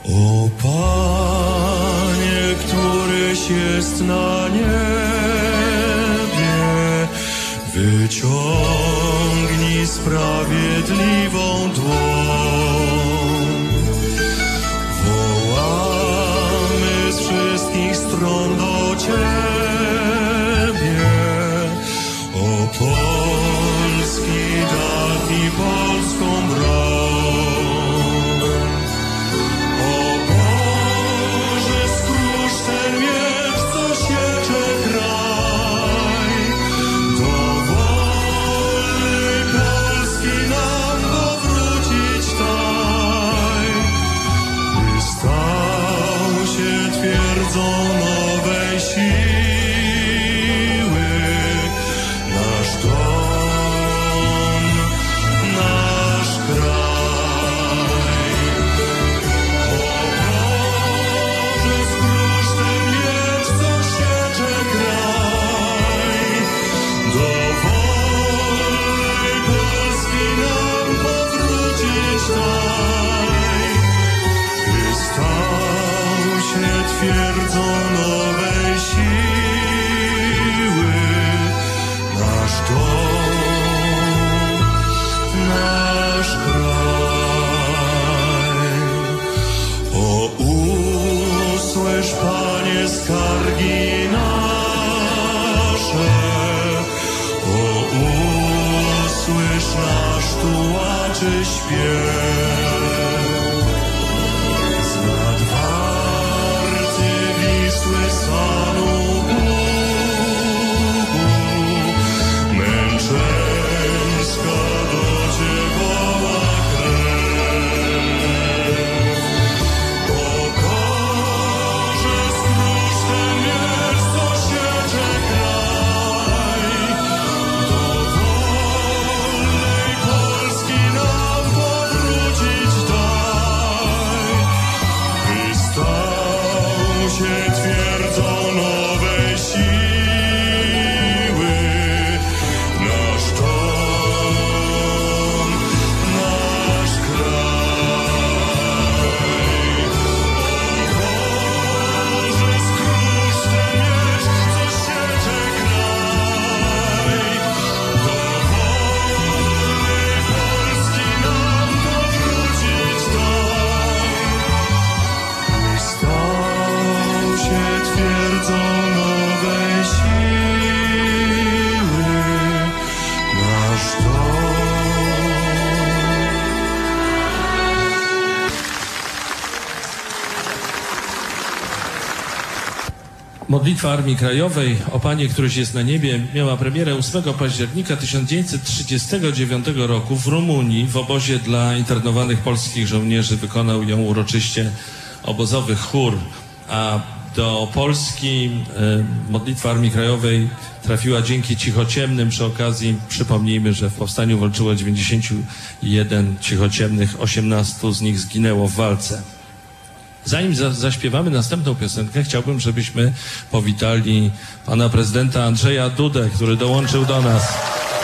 O Panie, któryś jest na niebie, wyciągnij sprawiedliwą dłoń. Wołamy z wszystkich stron do Ciebie, o polski dach i polską broń. O Boże, skróż ten miecz, co siecze kraj, do wolnej Polski nam powrócić daj, by stał się twierdzą nowej siły nasz dom, nasz kraj. O Boże, skróż ten miecz, co siecze kraj, do wolnej Polski nam powrócić daj, by stał się twierdzą nowej siły nasz dom, nasz kraj. O usłysz, Panie, skargi nasze, o usłysz nasz tułaczy śpiew. Z nadwarty Wisły stanu Bóg, męczeńska do Cię woła krew. O Boże, skróż ten miecz, co siecze kraj, do wolnej Polski nam powrócić daj, by stał się twierdzą nowej siły nasz dom, nasz kraj. O Boże, skróż ten miecz, co siecze kraj, do wolnej Polski nam powrócić daj, by stał się twierdzą nowej siły nasz dom. Modlitwa Armii Krajowej o Panie, któryś jest na niebie miała premierę 8 października 1939 roku w Rumunii w obozie dla internowanych polskich żołnierzy. Wykonał ją uroczyście obozowy chór, a do Polski modlitwa Armii Krajowej trafiła dzięki cichociemnym. Przy okazji przypomnijmy, że w powstaniu walczyło 91 cichociemnych, 18 z nich zginęło w walce. Zanim zaśpiewamy następną piosenkę, chciałbym, żebyśmy powitali pana prezydenta Andrzeja Dudę, który dołączył do nas.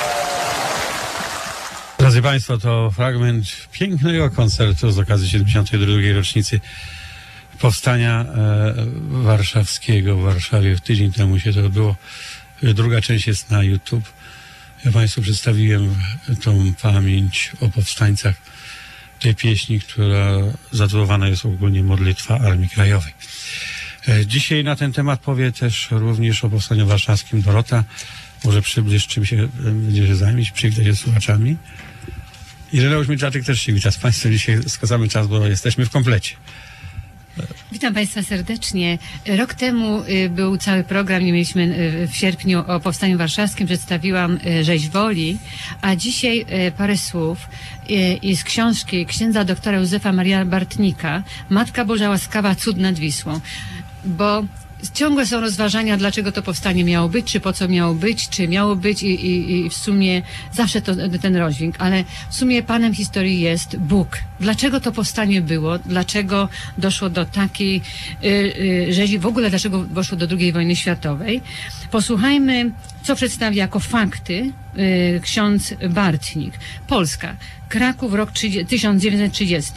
Drodzy Państwo, to fragment pięknego koncertu z okazji 72. rocznicy Powstania Warszawskiego w Warszawie. Tydzień temu się to odbyło. Druga część jest na YouTube. Ja Państwu przedstawiłem tą pamięć o powstańcach tej pieśni, która zatytułowana jest ogólnie Modlitwa Armii Krajowej. Dzisiaj na ten temat powie też również o Powstaniu Warszawskim Dorota. Może przybliż, czym się będzie zajmować, przywitać się z słuchaczami. Ireneusz Milczaczek też się wita z Państwem. Dzisiaj skazamy czas, bo jesteśmy w komplecie. Witam Państwa serdecznie. Rok temu był cały program, nie mieliśmy w sierpniu o Powstaniu Warszawskim, przedstawiłam Rzeź Woli, a dzisiaj parę słów z książki księdza doktora Józefa Maria Bartnika Matka Boża Łaskawa, Cud nad Wisłą, bo ciągłe są rozważania, dlaczego to powstanie miało być, czy po co miało być, czy miało być i w sumie zawsze ten rozdźwięk, ale w sumie Panem historii jest Bóg. Dlaczego to powstanie było? Dlaczego doszło do takiej rzezi? W ogóle dlaczego doszło do II wojny światowej? Posłuchajmy, co przedstawia jako fakty ksiądz Bartnik. Polska. Kraków, rok 1930.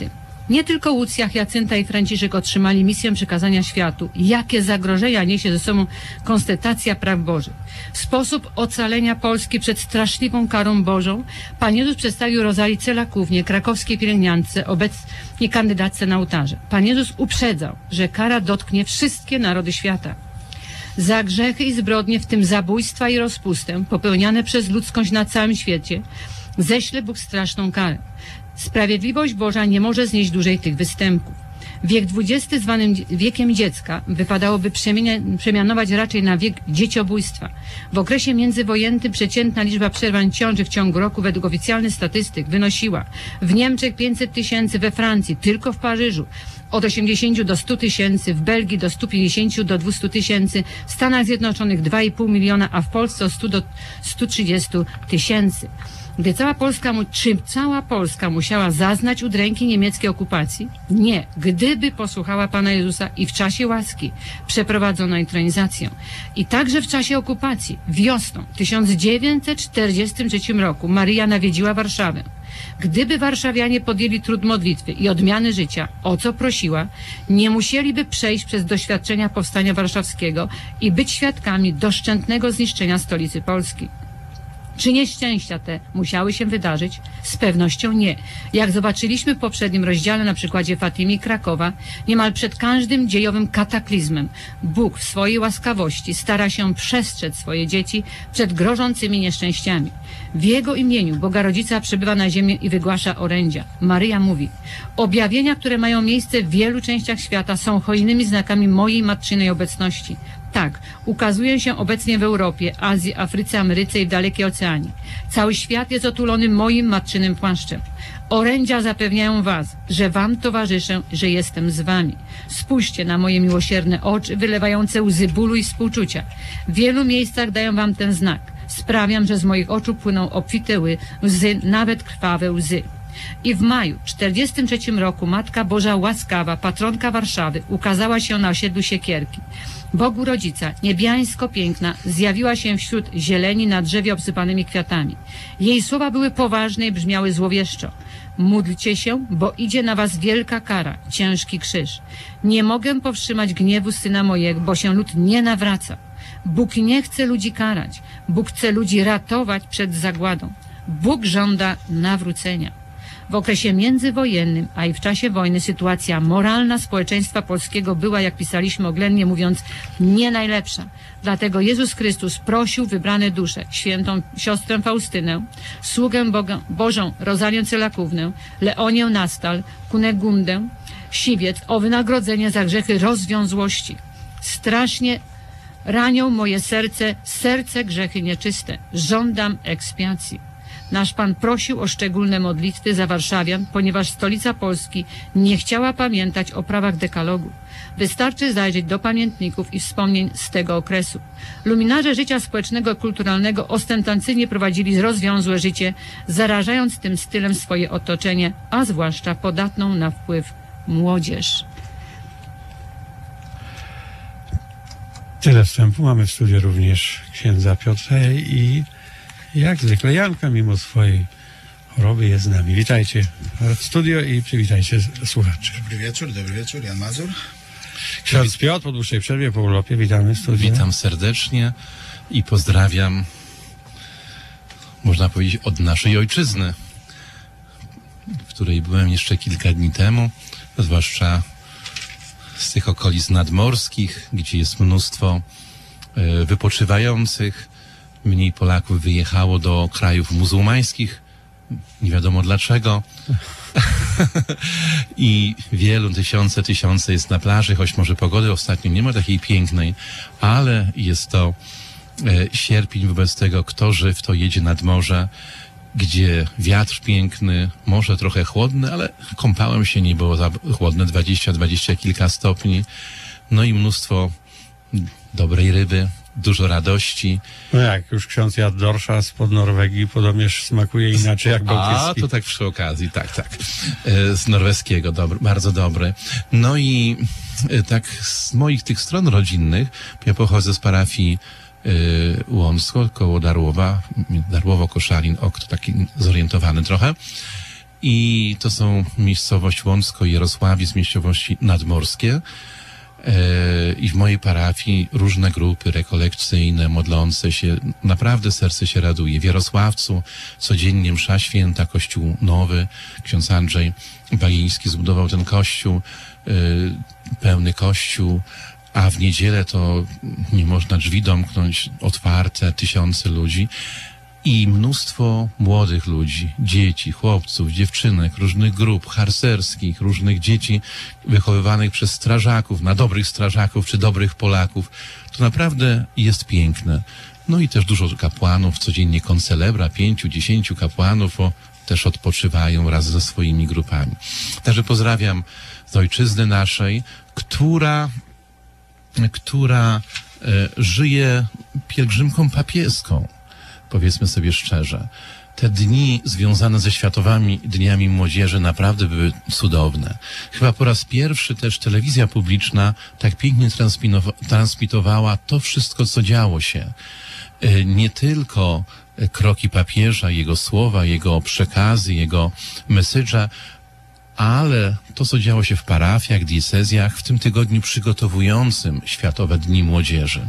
Nie tylko Łucja, Jacynta i Franciszek otrzymali misję przekazania światu, jakie zagrożenia niesie ze sobą konstatacja praw Bożych. Sposób ocalenia Polski przed straszliwą karą Bożą Pan Jezus przedstawił Rozalii Celakównie, krakowskiej pielęgniantce, obecnie kandydatce na ołtarze. Pan Jezus uprzedzał, że kara dotknie wszystkie narody świata. Za grzechy i zbrodnie, w tym zabójstwa i rozpustę, popełniane przez ludzkość na całym świecie, ześle Bóg straszną karę. Sprawiedliwość Boża nie może znieść dłużej tych występków. Wiek XX, zwany wiekiem dziecka, wypadałoby przemianować raczej na wiek dzieciobójstwa. W okresie międzywojennym przeciętna liczba przerwań ciąży w ciągu roku według oficjalnych statystyk wynosiła w Niemczech 500 000, we Francji, tylko w Paryżu, od 80 do 100 000, w Belgii do 150 do 200 000, w Stanach Zjednoczonych 2,5 miliona, a w Polsce od 100 do 130 000. Czy cała Polska musiała zaznać udręki niemieckiej okupacji? Nie. Gdyby posłuchała Pana Jezusa i w czasie łaski przeprowadzono intronizację. I także w czasie okupacji, wiosną 1943 roku Maryja nawiedziła Warszawę. Gdyby warszawianie podjęli trud modlitwy i odmiany życia, o co prosiła, nie musieliby przejść przez doświadczenia powstania warszawskiego i być świadkami doszczętnego zniszczenia stolicy Polski. Czy nieszczęścia te musiały się wydarzyć? Z pewnością nie. Jak zobaczyliśmy w poprzednim rozdziale na przykładzie Fatimy i Krakowa, niemal przed każdym dziejowym kataklizmem Bóg w swojej łaskawości stara się przestrzec swoje dzieci przed grożącymi nieszczęściami. W Jego imieniu Boga Rodzica przybywa na ziemię i wygłasza orędzia. Maryja mówi: objawienia, które mają miejsce w wielu częściach świata, są hojnymi znakami mojej matczynej obecności. Tak, ukazuje się obecnie w Europie, Azji, Afryce, Ameryce i w dalekiej oceanie. Cały świat jest otulony moim matczynym płaszczem. Orędzia zapewniają was, że wam towarzyszę, że jestem z wami. Spójrzcie na moje miłosierne oczy, wylewające łzy bólu i współczucia. W wielu miejscach daję wam ten znak. Sprawiam, że z moich oczu płyną obfite łzy, nawet krwawe łzy. I w maju 1943 roku Matka Boża Łaskawa, patronka Warszawy, ukazała się na osiedlu Siekierki. Bogu Rodzica, niebiańsko piękna, zjawiła się wśród zieleni na drzewie obsypanymi kwiatami. Jej słowa były poważne i brzmiały złowieszczo. Módlcie się, bo idzie na was wielka kara, ciężki krzyż. Nie mogę powstrzymać gniewu Syna mojego, bo się lud nie nawraca. Bóg nie chce ludzi karać. Bóg chce ludzi ratować przed zagładą. Bóg żąda nawrócenia. W okresie międzywojennym, a i w czasie wojny sytuacja moralna społeczeństwa polskiego była, jak pisaliśmy oględnie mówiąc, nie najlepsza. Dlatego Jezus Chrystus prosił wybrane dusze, świętą siostrę Faustynę, sługę Bożą Rozalię Celakównę, Leonię Nastal, Kunegundę, Siwiec o wynagrodzenie za grzechy rozwiązłości. Strasznie ranią moje serce grzechy nieczyste. Żądam ekspiacji. Nasz Pan prosił o szczególne modlitwy za warszawian, ponieważ stolica Polski nie chciała pamiętać o prawach dekalogu. Wystarczy zajrzeć do pamiętników i wspomnień z tego okresu. Luminarze życia społecznego i kulturalnego ostentacyjnie prowadzili rozwiązłe życie, zarażając tym stylem swoje otoczenie, a zwłaszcza podatną na wpływ młodzież. Tyle wstępu. Mamy w studiu również księdza Piotra i jak zwykle Janka, mimo swojej choroby, jest z nami. Witajcie w studio i przywitajcie słuchaczy. Dobry wieczór, Jan Mazur. Ksiądz Piotr po dłuższej przerwie, po urlopie, witamy w studiu. Witam serdecznie i pozdrawiam, można powiedzieć, od naszej ojczyzny, w której byłem jeszcze kilka dni temu, zwłaszcza z tych okolic nadmorskich, gdzie jest mnóstwo wypoczywających. Mniej Polaków wyjechało do krajów muzułmańskich, nie wiadomo dlaczego. I tysiące jest na plaży, choć może pogody ostatnio nie ma takiej pięknej, ale jest to sierpień, wobec tego kto żyw, to jedzie nad morze, gdzie wiatr piękny, morze trochę chłodne, ale kąpałem się, nie było za chłodne, 20 kilka stopni, no i mnóstwo dobrej ryby, dużo radości. No jak już ksiądz jadł dorsza spod Norwegii, podobnież smakuje inaczej jak bałtycki. A, to tak przy okazji, tak. Z norweskiego, bardzo dobry. No i tak z moich tych stron rodzinnych, ja pochodzę z parafii Łącko, koło Darłowo, Koszalin, kto taki zorientowany trochę. I to są miejscowość Łącko i Jarosławiec, miejscowości nadmorskie. I w mojej parafii różne grupy rekolekcyjne, modlące się, naprawdę serce się raduje. W Jarosławcu codziennie msza święta, kościół nowy, ksiądz Andrzej Bagiński zbudował ten kościół, pełny kościół, a w niedzielę to nie można drzwi domknąć, otwarte, tysiące ludzi. I mnóstwo młodych ludzi, dzieci, chłopców, dziewczynek, różnych grup harcerskich, różnych dzieci wychowywanych przez strażaków, na dobrych strażaków czy dobrych Polaków. To naprawdę jest piękne. No i też dużo kapłanów, codziennie koncelebra, 5-10 kapłanów, też odpoczywają wraz ze swoimi grupami. Także pozdrawiam z ojczyzny naszej, która żyje pielgrzymką papieską. Powiedzmy sobie szczerze, te dni związane ze Światowymi Dniami Młodzieży naprawdę były cudowne. Chyba po raz pierwszy też telewizja publiczna tak pięknie transmitowała to wszystko, co działo się. Nie tylko kroki papieża, jego słowa, jego przekazy, jego message'a, ale to, co działo się w parafiach, diecezjach w tym tygodniu przygotowującym Światowe Dni Młodzieży.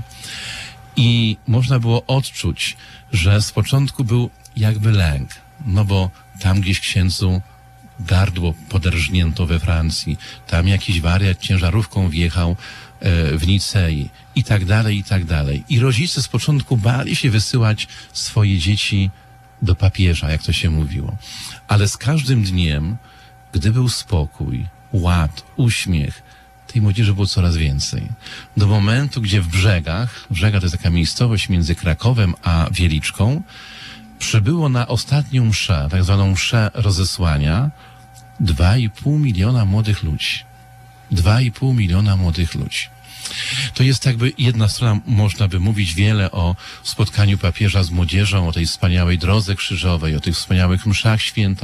I można było odczuć, że z początku był jakby lęk, no bo tam gdzieś księdzu gardło poderżnięto we Francji, tam jakiś wariat ciężarówką wjechał w Nicei i tak dalej, i tak dalej. I rodzice z początku bali się wysyłać swoje dzieci do papieża, jak to się mówiło. Ale z każdym dniem, gdy był spokój, ład, uśmiech, tej młodzieży było coraz więcej. Do momentu, gdzie w Brzegach to jest taka miejscowość między Krakowem a Wieliczką, przybyło na ostatnią mszę, tak zwaną mszę rozesłania, 2,5 miliona młodych ludzi. 2,5 miliona młodych ludzi. To jest jakby jedna strona, można by mówić wiele o spotkaniu papieża z młodzieżą, o tej wspaniałej drodze krzyżowej, o tych wspaniałych mszach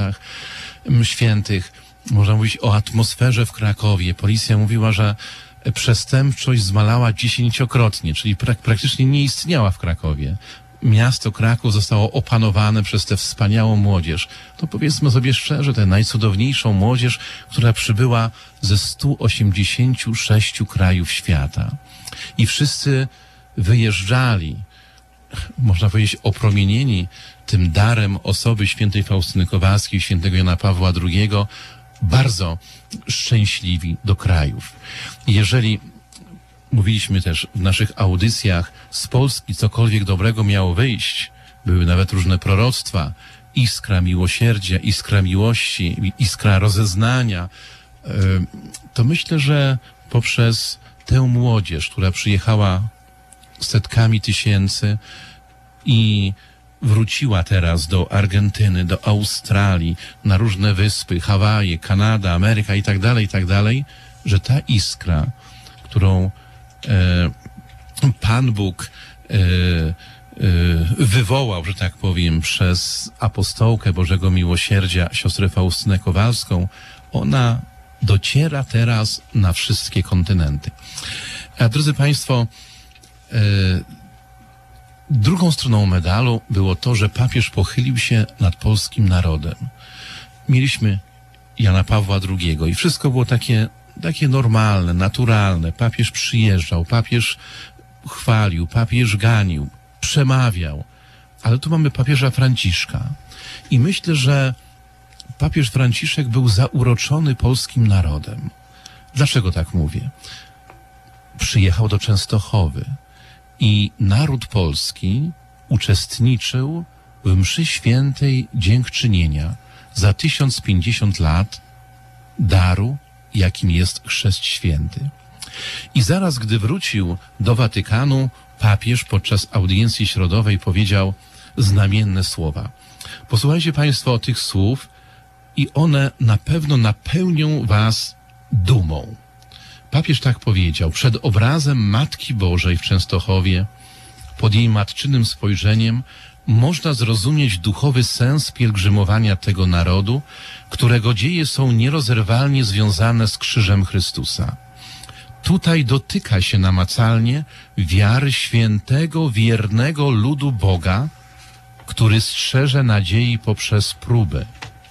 świętych. Można mówić o atmosferze w Krakowie. Policja mówiła, że przestępczość zmalała 10-krotnie, czyli praktycznie nie istniała w Krakowie. Miasto Kraków zostało opanowane przez tę wspaniałą młodzież. To powiedzmy sobie szczerze, tę najcudowniejszą młodzież, która przybyła ze 186 krajów świata. I wszyscy wyjeżdżali, można powiedzieć, opromienieni tym darem osoby świętej Faustyny Kowalskiej, świętego Jana Pawła II, bardzo szczęśliwi do krajów. Jeżeli mówiliśmy też w naszych audycjach, z Polski cokolwiek dobrego miało wyjść, były nawet różne proroctwa, iskra miłosierdzia, iskra miłości, iskra rozeznania, to myślę, że poprzez tę młodzież, która przyjechała setkami tysięcy i wróciła teraz do Argentyny, do Australii, na różne wyspy, Hawaje, Kanada, Ameryka i tak dalej, że ta iskra, którą Pan Bóg wywołał, że tak powiem, przez apostołkę Bożego Miłosierdzia, siostrę Faustynę Kowalską, ona dociera teraz na wszystkie kontynenty. A drodzy Państwo, drugą stroną medalu było to, że papież pochylił się nad polskim narodem. Mieliśmy Jana Pawła II i wszystko było takie normalne, naturalne. Papież przyjeżdżał, papież chwalił, papież ganił, przemawiał. Ale tu mamy papieża Franciszka. I myślę, że papież Franciszek był zauroczony polskim narodem. Dlaczego tak mówię? Przyjechał do Częstochowy i naród polski uczestniczył w mszy świętej dziękczynienia za 1050 lat daru, jakim jest Chrzest Święty. I zaraz, gdy wrócił do Watykanu, papież podczas audiencji środowej powiedział znamienne słowa. Posłuchajcie Państwo tych słów i one na pewno napełnią Was dumą. Papież tak powiedział: przed obrazem Matki Bożej w Częstochowie, pod jej matczynym spojrzeniem, można zrozumieć duchowy sens pielgrzymowania tego narodu, którego dzieje są nierozerwalnie związane z krzyżem Chrystusa. Tutaj dotyka się namacalnie wiary świętego, wiernego ludu Boga, który strzeże nadziei poprzez próby.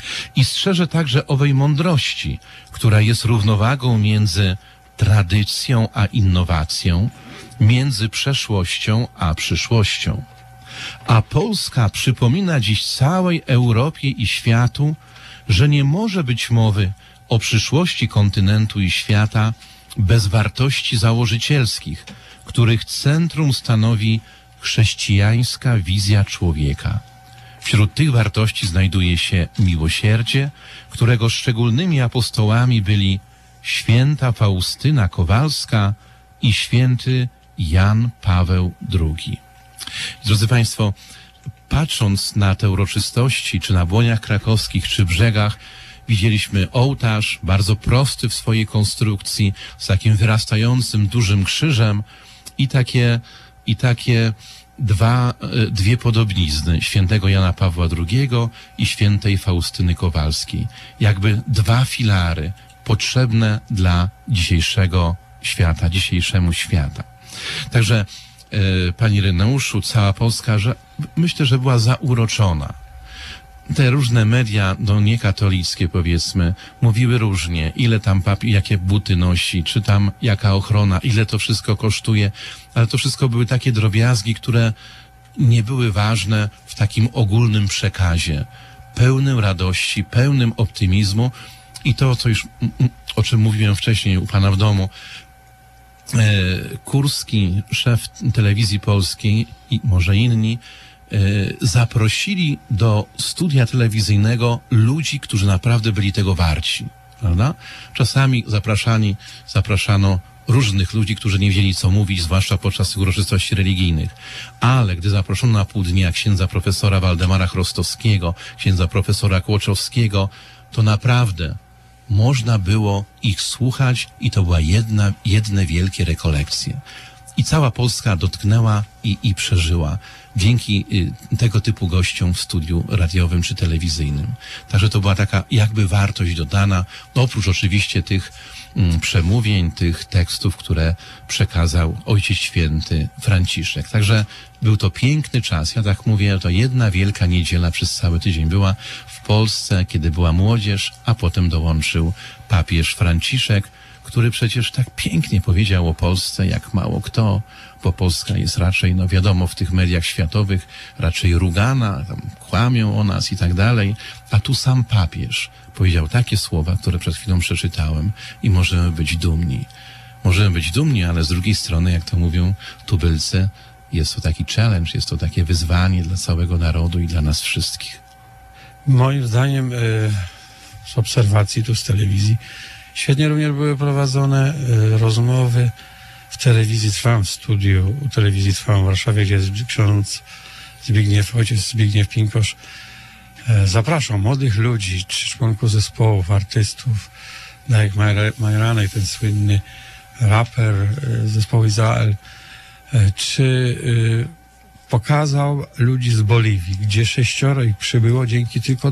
I strzeże także owej mądrości, która jest równowagą między tradycją a innowacją, między przeszłością a przyszłością. A Polska przypomina dziś całej Europie i światu, że nie może być mowy o przyszłości kontynentu i świata bez wartości założycielskich, których centrum stanowi chrześcijańska wizja człowieka. Wśród tych wartości znajduje się miłosierdzie, którego szczególnymi apostołami byli święta Faustyna Kowalska i święty Jan Paweł II. Drodzy Państwo, patrząc na te uroczystości, czy na Błoniach Krakowskich, czy Brzegach, widzieliśmy ołtarz, bardzo prosty w swojej konstrukcji, z takim wyrastającym dużym krzyżem i takie dwie podobnizny, świętego Jana Pawła II i świętej Faustyny Kowalskiej. Jakby dwa filary potrzebne dla dzisiejszego świata, dzisiejszemu świata. Także Pani Ireneuszu, cała Polska, myślę, że była zauroczona. Te różne media, niekatolickie powiedzmy, mówiły różnie, ile tam jakie buty nosi, czy tam jaka ochrona, ile to wszystko kosztuje, ale to wszystko były takie drobiazgi, które nie były ważne w takim ogólnym przekazie, pełnym radości, pełnym optymizmu i to, o czym mówiłem wcześniej u Pana w domu, Kurski, szef telewizji polskiej i może inni, zaprosili do studia telewizyjnego ludzi, którzy naprawdę byli tego warci, prawda? Czasami zapraszano różnych ludzi, którzy nie wiedzieli, co mówić, zwłaszcza podczas tych uroczystości religijnych. Ale gdy zaproszono na pół dnia księdza profesora Waldemara Chrostowskiego, księdza profesora Kłoczowskiego, to naprawdę można było ich słuchać i to była jedne wielkie rekolekcje. I cała Polska dotknęła i przeżyła dzięki tego typu gościom w studiu radiowym czy telewizyjnym. Także to była taka jakby wartość dodana, oprócz oczywiście tych przemówień, tych tekstów, które przekazał Ojciec Święty Franciszek. Także był to piękny czas. Ja tak mówię, to jedna wielka niedziela przez cały tydzień była w Polsce, kiedy była młodzież, a potem dołączył papież Franciszek, który przecież tak pięknie powiedział o Polsce, jak mało kto, bo Polska jest raczej, wiadomo, w tych mediach światowych raczej rugana, tam kłamią o nas i tak dalej, a tu sam papież powiedział takie słowa, które przed chwilą przeczytałem i możemy być dumni. Możemy być dumni, ale z drugiej strony, jak to mówią tubylcy, jest to taki challenge, jest to takie wyzwanie dla całego narodu i dla nas wszystkich. Moim zdaniem z obserwacji tu z telewizji świetnie również były prowadzone rozmowy w telewizji Trwam, w studiu telewizji Trwam w Warszawie, gdzie jest ksiądz ojciec Zbigniew Pinkosz. Zapraszam młodych ludzi, czy członków zespołów, artystów, jak Majranek, ten słynny raper zespołu Izrael, czy pokazał ludzi z Boliwii, gdzie 6 ich przybyło dzięki tylko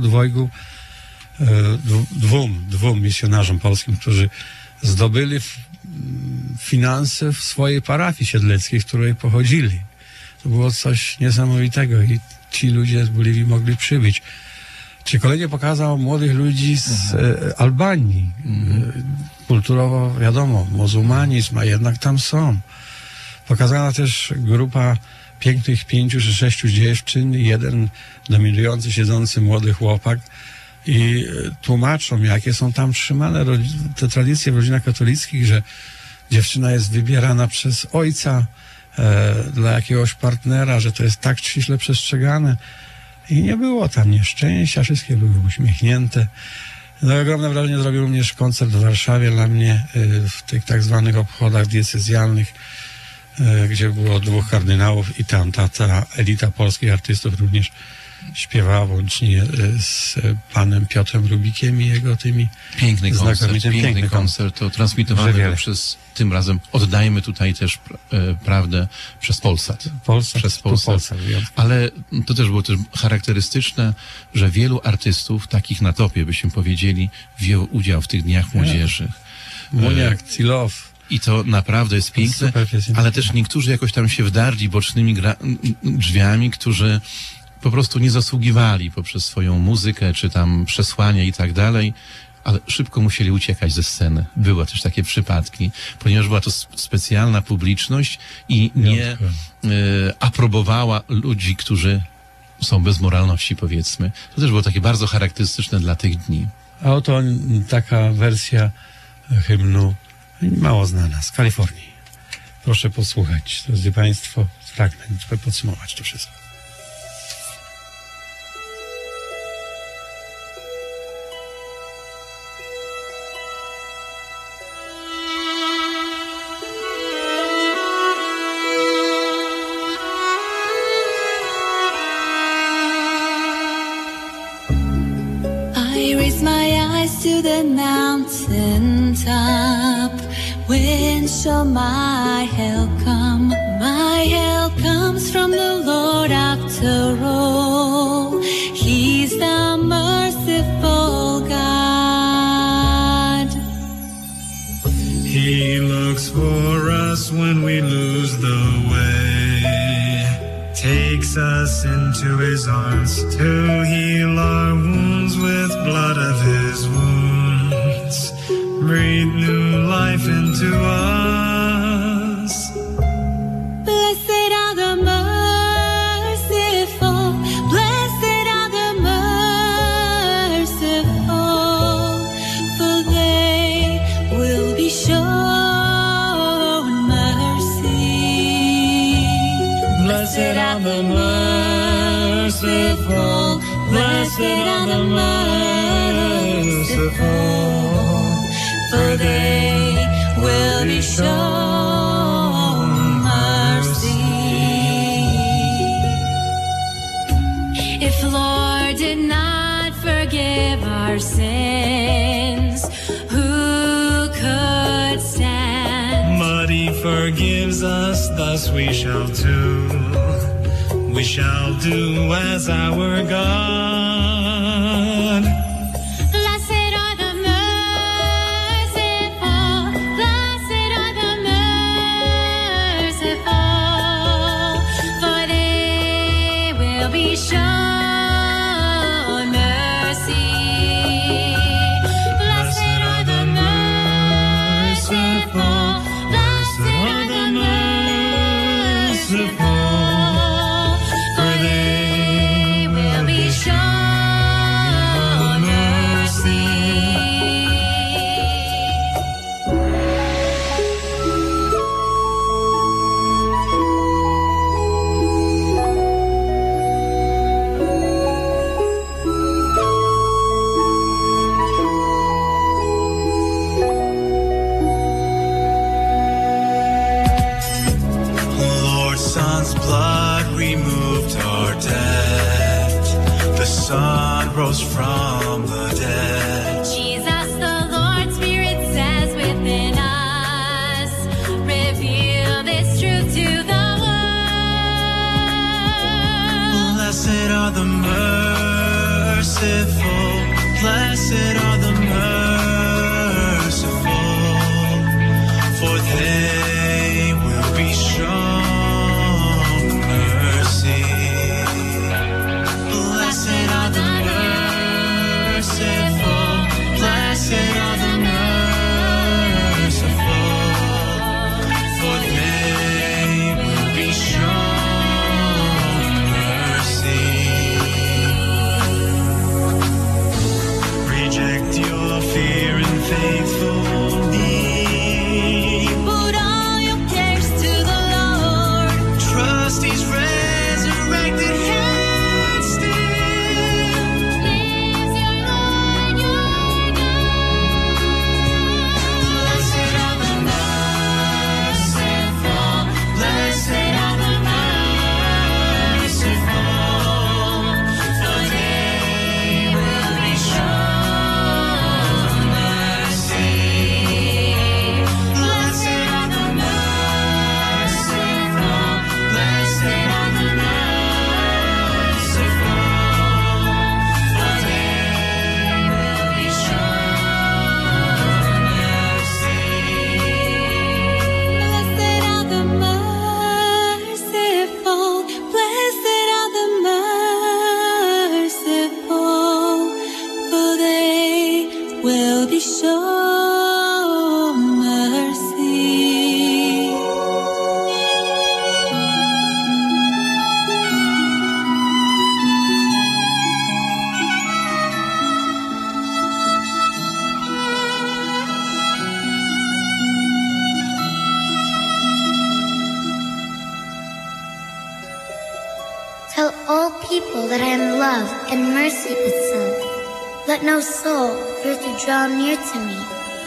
dwóm misjonarzom polskim, którzy zdobyli finanse w swojej parafii siedleckiej, z której pochodzili. To było coś niesamowitego i ci ludzie z Boliwii mogli przybyć. Czy kolejnie pokazał młodych ludzi z Albanii. Kulturowo, wiadomo, muzułmanizm, a jednak tam są. Pokazana też grupa pięknych 5 czy 6 dziewczyn, jeden dominujący, siedzący młody chłopak i tłumaczą, jakie są tam trzymane te tradycje w rodzinach katolickich, że dziewczyna jest wybierana przez ojca dla jakiegoś partnera, że to jest tak ściśle przestrzegane. I nie było tam nieszczęścia, wszystkie były uśmiechnięte. Ogromne wrażenie zrobił również koncert w Warszawie dla mnie w tych tak zwanych obchodach diecezjalnych, gdzie było 2 kardynałów i tam ta elita polskich artystów również śpiewała, łącznie z panem Piotrem Rubikiem i jego tymi piękny koncert, to transmitowany przez, tym razem oddajemy tutaj też prawdę przez Polsat. Przez Polsat. Ale to też było też charakterystyczne, że wielu artystów, takich na topie byśmy powiedzieli, wzięło udział w tych dniach młodzieży. Moniak, Cilow. I to naprawdę jest piękne, ale też niektórzy jakoś tam się wdarli bocznymi drzwiami, którzy po prostu nie zasługiwali poprzez swoją muzykę, czy tam przesłanie i tak dalej, ale szybko musieli uciekać ze sceny. Były też takie przypadki, ponieważ była to specjalna publiczność i nie aprobowała ludzi, którzy są bez moralności, powiedzmy. To też było takie bardzo charakterystyczne dla tych dni. A oto taka wersja hymnu mało znana, z Kalifornii. Proszę posłuchać, drodzy Państwo, fragment, żeby podsumować to wszystko. I raise my eyes to the mountain top. When shall my help come? My help comes from the Lord after all. He's the merciful God. He looks for us when we lose the way, takes us into his arms to heal our wounds with blood of his wounds. Breathe new life into us. Blessed are the merciful, blessed are the merciful, for they will be shown mercy. Blessed are the merciful, blessed are the merciful, for they will be shown mercy. If Lord did not forgive our sins, who could stand? But he forgives us, thus we shall do. We shall do as our God. Blessed are the merciful, blessed are the merciful, for they will be shown mercy. Blessed are the merciful, blessed are the merciful, for they will be shown mercy. Lord, Son's blood removed our debt. The Son rose from the dead. Jesus, the Lord Spirit says within us, reveal this truth to the world. Blessed are the merciful, blessed are the merciful, for they will be shown mercy. Blessed are the Please show mercy. Tell all people that I am love and mercy itself. Let no soul fear to draw near to me.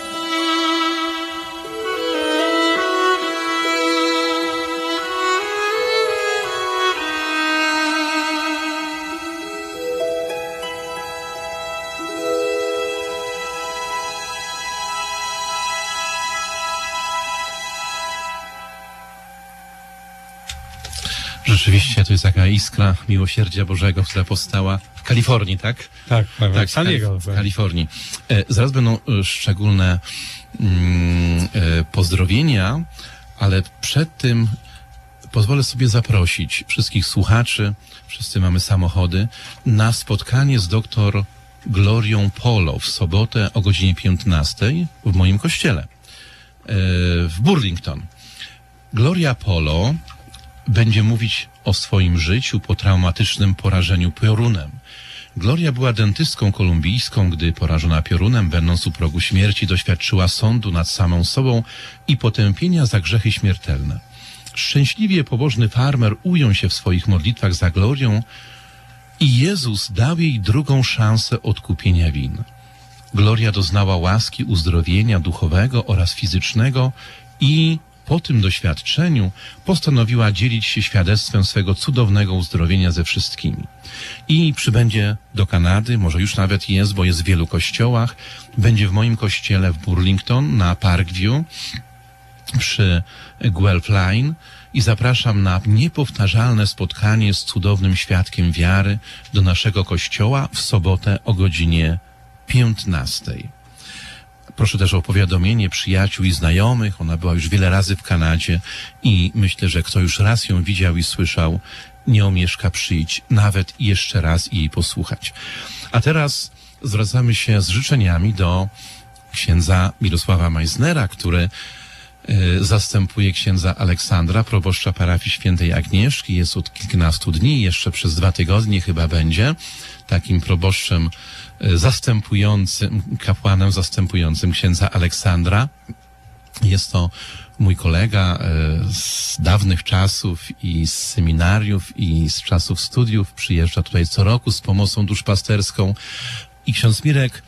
Rzeczywiście to jest taka iskra miłosierdzia Bożego, która powstała w Kalifornii, tak? Tak, Tak, w San Diego. w Kalifornii. Zaraz będą szczególne pozdrowienia, ale przed tym pozwolę sobie zaprosić wszystkich słuchaczy, wszyscy mamy samochody, na spotkanie z doktor Glorią Polo w sobotę o godzinie 15 w moim kościele w Burlington. Gloria Polo będzie mówić o swoim życiu po traumatycznym porażeniu piorunem. Gloria była dentystką kolumbijską, gdy porażona piorunem, będąc u progu śmierci, doświadczyła sądu nad samą sobą i potępienia za grzechy śmiertelne. Szczęśliwie pobożny farmer ujął się w swoich modlitwach za Glorią i Jezus dał jej drugą szansę odkupienia win. Gloria doznała łaski uzdrowienia duchowego oraz fizycznego i po tym doświadczeniu postanowiła dzielić się świadectwem swego cudownego uzdrowienia ze wszystkimi. I przybędzie do Kanady, może już nawet jest, bo jest w wielu kościołach. Będzie w moim kościele w Burlington na Parkview przy Guelph Line i zapraszam na niepowtarzalne spotkanie z cudownym świadkiem wiary do naszego kościoła w sobotę o godzinie 15. Proszę też o powiadomienie przyjaciół i znajomych. Ona była już wiele razy w Kanadzie i myślę, że kto już raz ją widział i słyszał, nie omieszka przyjść nawet jeszcze raz i jej posłuchać. A teraz zwracamy się z życzeniami do księdza Mirosława Meissnera, który zastępuje księdza Aleksandra, proboszcza parafii świętej Agnieszki. Jest od kilkunastu dni, jeszcze przez 2 tygodnie chyba będzie takim proboszczem zastępującym, kapłanem zastępującym księdza Aleksandra. Jest to mój kolega z dawnych czasów i z seminariów i z czasów studiów. Przyjeżdża tutaj co roku z pomocą duszpasterską i ksiądz Mirek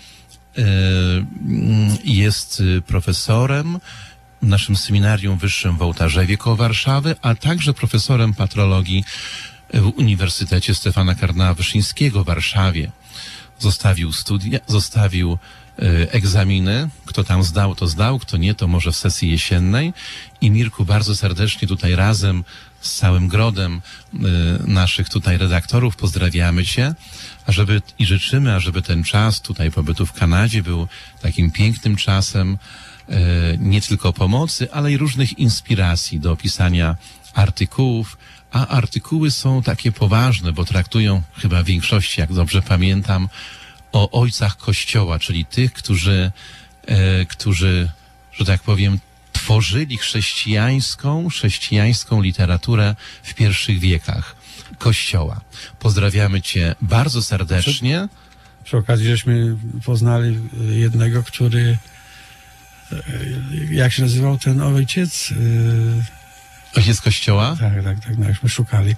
jest profesorem w naszym seminarium wyższym w Ołtarzewie koło Warszawy, a także profesorem patrologii w Uniwersytecie Stefana Kardynała Wyszyńskiego w Warszawie. Zostawił studia, zostawił egzaminy. Kto tam zdał, to zdał, kto nie, to może w sesji jesiennej. I Mirku, bardzo serdecznie tutaj razem z całym grodem naszych tutaj redaktorów pozdrawiamy Cię, i życzymy, ażeby ten czas tutaj pobytu w Kanadzie był takim pięknym czasem nie tylko pomocy, ale i różnych inspiracji do pisania artykułów, a artykuły są takie poważne, bo traktują chyba w większości, jak dobrze pamiętam, o ojcach Kościoła, czyli tych, którzy, że tak powiem, tworzyli chrześcijańską literaturę w pierwszych wiekach Kościoła. Pozdrawiamy Cię bardzo serdecznie. Przy okazji żeśmy poznali jednego, który, jak się nazywał ten ojciec? Ojciec Kościoła? Tak, no jakśmy szukali.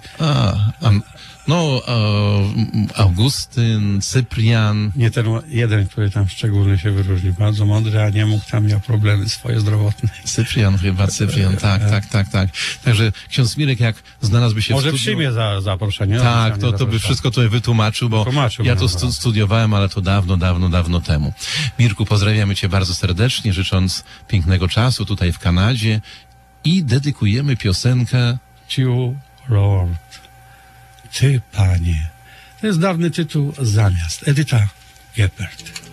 Augustyn, Cyprian. Nie ten jeden, który tam szczególnie się wyróżnił. Bardzo mądry, a nie mógł, tam miał problemy swoje zdrowotne. Cyprian, tak. Także ksiądz Mirek, jak znalazłby się może w studiu... przyjmie zaproszenie. Tak, to by wszystko tutaj wytłumaczył, bo ja to studiowałem, ale to dawno temu. Mirku, pozdrawiamy Cię bardzo serdecznie, życząc pięknego czasu tutaj w Kanadzie i dedykujemy piosenkę Ciu, Lord. Ty, Panie. To jest dawny tytuł Zamiast. Edyta Geppert.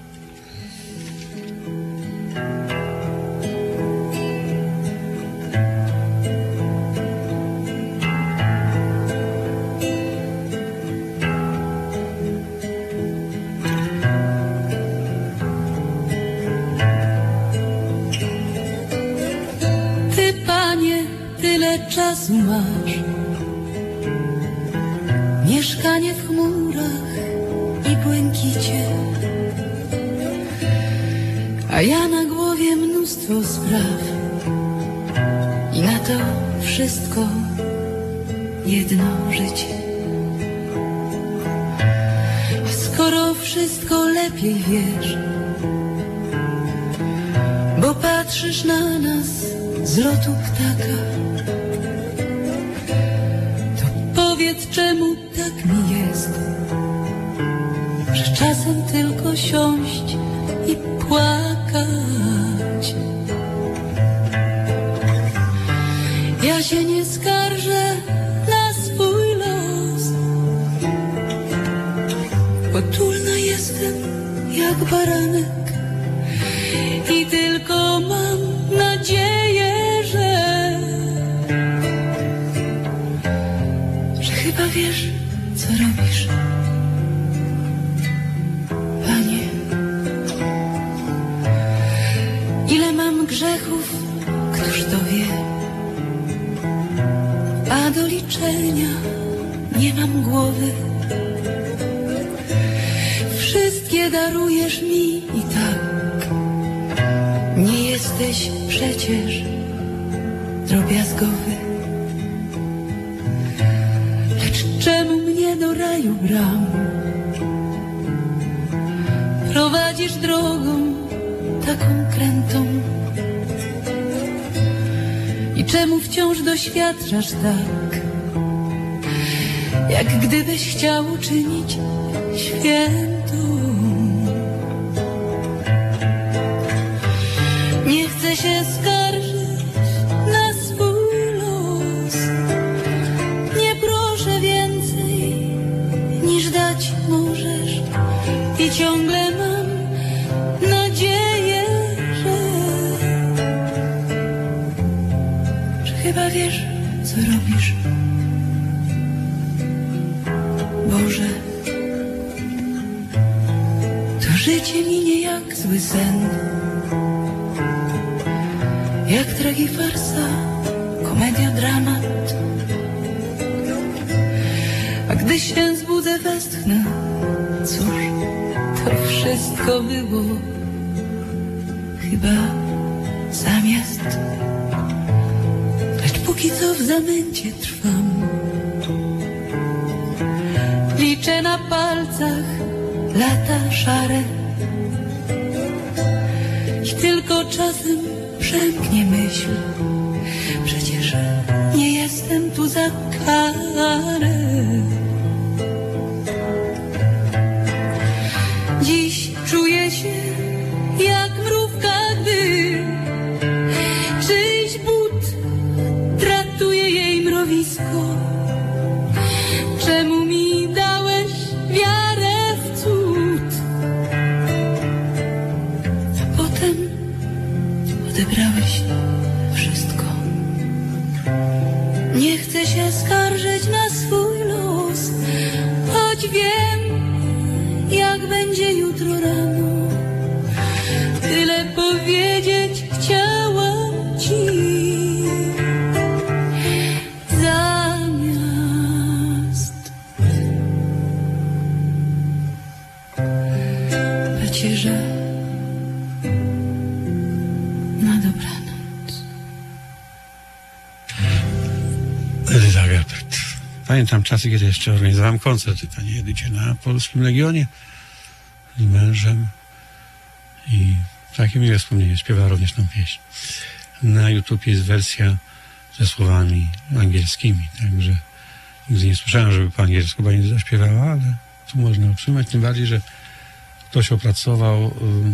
tyle czasu masz. Mieszkanie w chmurach i błękicie, a ja na głowie mnóstwo spraw i na to wszystko jedno życie. A skoro wszystko lepiej wiesz, bo patrzysz na nas z lotu ptaka, to powiedz, czemu tak mi jest, że czasem tylko siąść i płakać. Ja się nie skarżę na swój los, potulna jestem jak baranek i tylko mam nadzieję, że chyba wiesz, co robisz, Panie. Ile mam grzechów, któż to wie, a do liczenia nie mam głowy. Wszystkie darujesz mi i tak, nie jesteś przecież drobiazgowy. Lecz czemu mnie do raju bram prowadzisz drogą taką krętą? I czemu wciąż doświadczasz tak, jak gdybyś chciał uczynić świętą? Nie chcę się skarżyć na swój los, nie proszę więcej niż dać możesz i ciągle mam nadzieję, że chyba wiesz, co robisz, Boże. To życie minie jak zły sen, jak tragifarsa, komedia, dramat. A gdy się zbudzę, westchnę, cóż, to wszystko było chyba zamiast. Lecz póki co w zamęcie trwam, liczę na palcach lata szare i tylko czasem przemknie myśl, przecież nie jestem tu za karę. Dziś czuję się jak mrówka, gdy czyjś but tratuje jej mrowisko. Czemu mi dałeś wiarę w cud, a potem odebrałeś wszystko? Nie chcę się skarżyć na swój los, choć wiem, jak będzie jutro rano. Tyle powiedzieć chciałam ci, zamiast pacierza na dobranoc. Edyta Gerbert. Pamiętam czasy, kiedy jeszcze organizowałem koncert w Panie Edycie na Polskim Legionie z mężem i takie miłe wspomnienie. Śpiewała również tą pieśń. Na YouTube jest wersja ze słowami angielskimi, także nigdy nie słyszałem, żeby po angielsku pani zaśpiewała, ale tu można otrzymać, tym bardziej, że ktoś opracował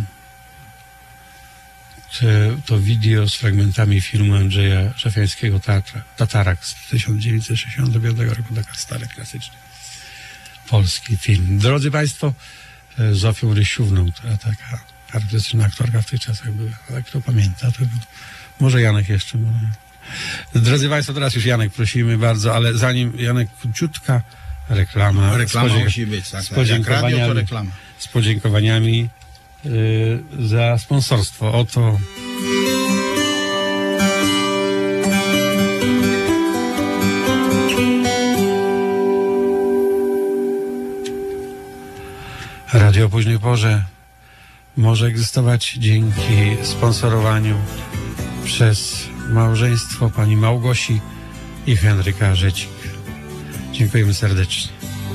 to video z fragmentami filmu Andrzeja Szafiańskiego Tatarak z 1965 roku, taka stary, klasyczny polski film. Drodzy Państwo, Zofią Rysiówną, która taka charakterystyczna aktorka w tych czasach była, ale kto pamięta, to może Janek jeszcze. Drodzy Państwo, teraz już Janek prosimy bardzo, ale zanim Janek, króciutka reklama. Reklama musi być, tak. Jak radio, to reklama. Z podziękowaniami za sponsorstwo. Oto Radio o późnej porze może egzystować dzięki sponsorowaniu przez małżeństwo pani Małgosi i Henryka Rzecik. Dziękujemy serdecznie.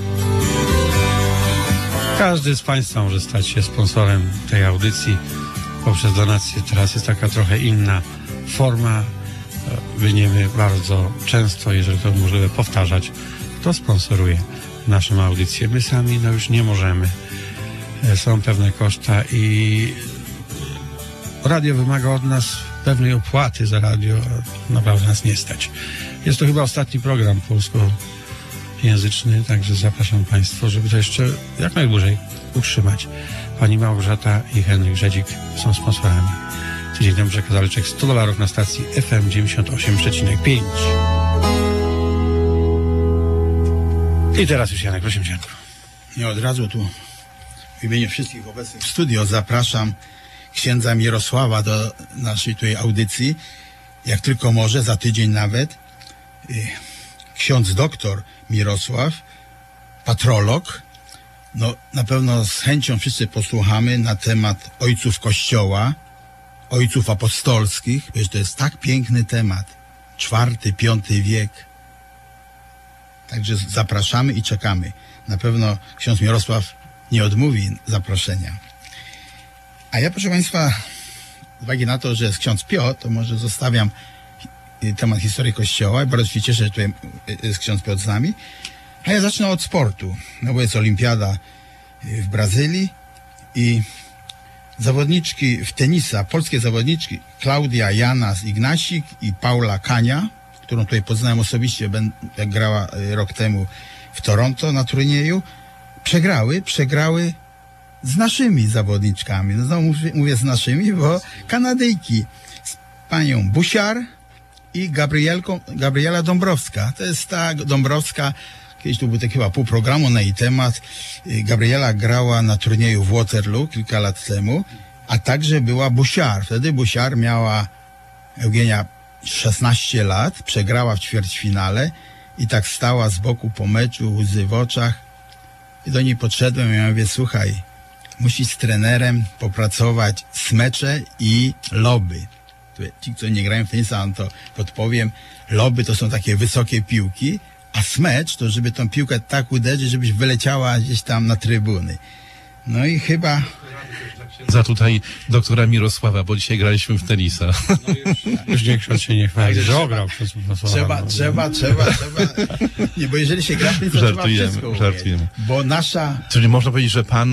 Każdy z Państwa może stać się sponsorem tej audycji poprzez donację. Teraz jest taka trochę inna forma. Będziemy bardzo często, jeżeli to możliwe, powtarzać, kto sponsoruje naszą audycję. My sami już nie możemy. Są pewne koszta i radio wymaga od nas pewnej opłaty za radio. Naprawdę nas nie stać. Jest to chyba ostatni program polskojęzyczny, także zapraszam Państwa, żeby to jeszcze jak najdłużej utrzymać. Pani Małgorzata i Henryk Rzedzik są sponsorami. Tydzień temu przekazali czek $100 na stacji FM 98,5. I teraz już Janek, proszę Cię. Ja od razu tu w imieniu wszystkich obecnych w studio zapraszam księdza Mirosława do naszej tutaj audycji. Jak tylko może, za tydzień nawet. Ksiądz doktor Mirosław, patrolog. No, na pewno z chęcią wszyscy posłuchamy na temat ojców Kościoła, ojców apostolskich. Wiesz, to jest tak piękny temat. IV, V wiek. Także zapraszamy i czekamy. Na pewno ksiądz Mirosław nie odmówi zaproszenia. A ja, proszę Państwa, z uwagi na to, że jest ksiądz Piotr, to może zostawiam temat historii Kościoła. Bardzo się cieszę, że tutaj jest ksiądz Piotr z nami. A ja zacznę od sportu. No bo jest olimpiada w Brazylii i zawodniczki w tenisa, polskie zawodniczki Klaudia Janas Ignasik i Paula Kania, którą tutaj poznałem osobiście, jak grała rok temu w Toronto na turnieju, przegrały z naszymi zawodniczkami. No znowu mówię z naszymi, bo Kanadyjki z panią Busiar i Gabriela Dąbrowska. To jest ta Dąbrowska, kiedyś tu był taki chyba pół programu na jej temat. Gabriela grała na turnieju w Waterloo kilka lat temu, a także była Busiar. Wtedy Busiar miała, Eugenia, 16 lat, przegrała w ćwierćfinale i tak stała z boku po meczu, łzy w oczach. I do niej podszedłem i ja mówię, słuchaj, musisz z trenerem popracować smecze i loby. Ci, co nie grają w tenisa, to podpowiem, loby to są takie wysokie piłki, a smecz to, żeby tą piłkę tak uderzyć, żebyś wyleciała gdzieś tam na trybuny. No i chyba... Za tutaj doktora Mirosława, bo dzisiaj graliśmy w tenisa. No już nie ksiądz się nie chwali, że ograł. Trzeba. Nie, bo jeżeli się gra, to trzeba wszystko żartujemy. Bo nasza... Czyli można powiedzieć, że pan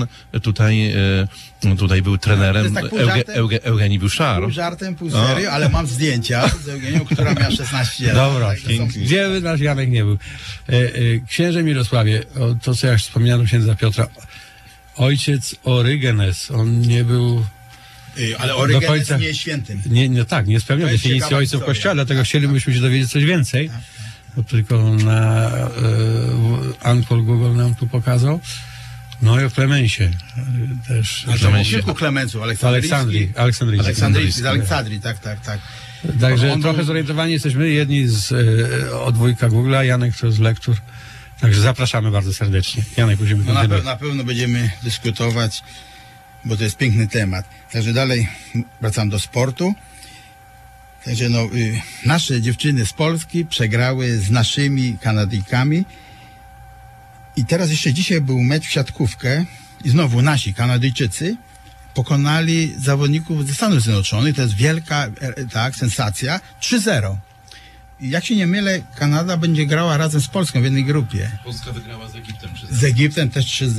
tutaj był trenerem tak Eugenii Bouchard. Pół żartem, pół serio, ale mam zdjęcia z Eugenią, która miała 16 lat. Dobra, gdzie by nasz Janek nie był? Księże Mirosławie, to co ja wspomniałem księdza Piotra, ojciec Orygenes, on nie był... Ale Orygenes nie jest świętym. Nie spełniał definicji ojców Kościoła, dlatego chcielibyśmy się dowiedzieć coś więcej. Bo tylko na Ankol Google nam tu pokazał. No i o Klemensie też. Kilku Klemenców, Aleksandrii, tak. Także trochę zorientowani jesteśmy, jedni od wujka Google'a, Janek to z lektur. Także zapraszamy bardzo serdecznie. Janek, musimy kontynuować. Na pewno będziemy dyskutować, bo to jest piękny temat. Także dalej wracam do sportu. Także nasze dziewczyny z Polski przegrały z naszymi Kanadyjkami. I teraz jeszcze dzisiaj był mecz w siatkówkę i znowu nasi Kanadyjczycy pokonali zawodników ze Stanów Zjednoczonych. To jest wielka sensacja. 3-0. I jak się nie mylę, Kanada będzie grała razem z Polską w jednej grupie. Polska wygrała z Egiptem 3-0. Z Egiptem też 3-0.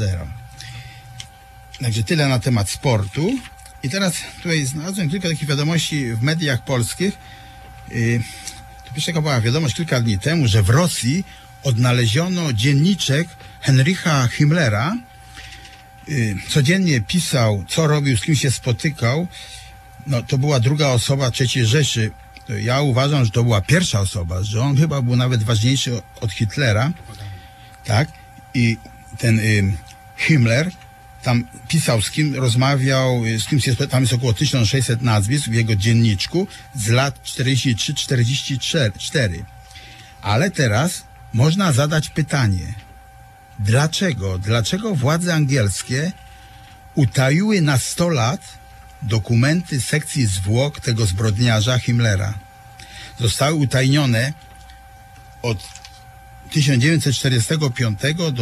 Także tyle na temat sportu. I teraz tutaj znalazłem kilka takich wiadomości w mediach polskich. To pierwsza była wiadomość kilka dni temu, że w Rosji odnaleziono dzienniczek Heinricha Himmlera. Codziennie pisał, co robił, z kim się spotykał. No, to była druga osoba III Rzeszy. Ja uważam, że to była pierwsza osoba, że on chyba był nawet ważniejszy od Hitlera. Tak? I ten Himmler tam pisał, z kim rozmawiał, z kim się spotkał. Tam jest około 1600 nazwisk w jego dzienniczku z lat 43-44. Ale teraz można zadać pytanie, dlaczego władze angielskie utaiły na 100 lat dokumenty sekcji zwłok tego zbrodniarza Himmlera. Zostały utajnione od 1945 do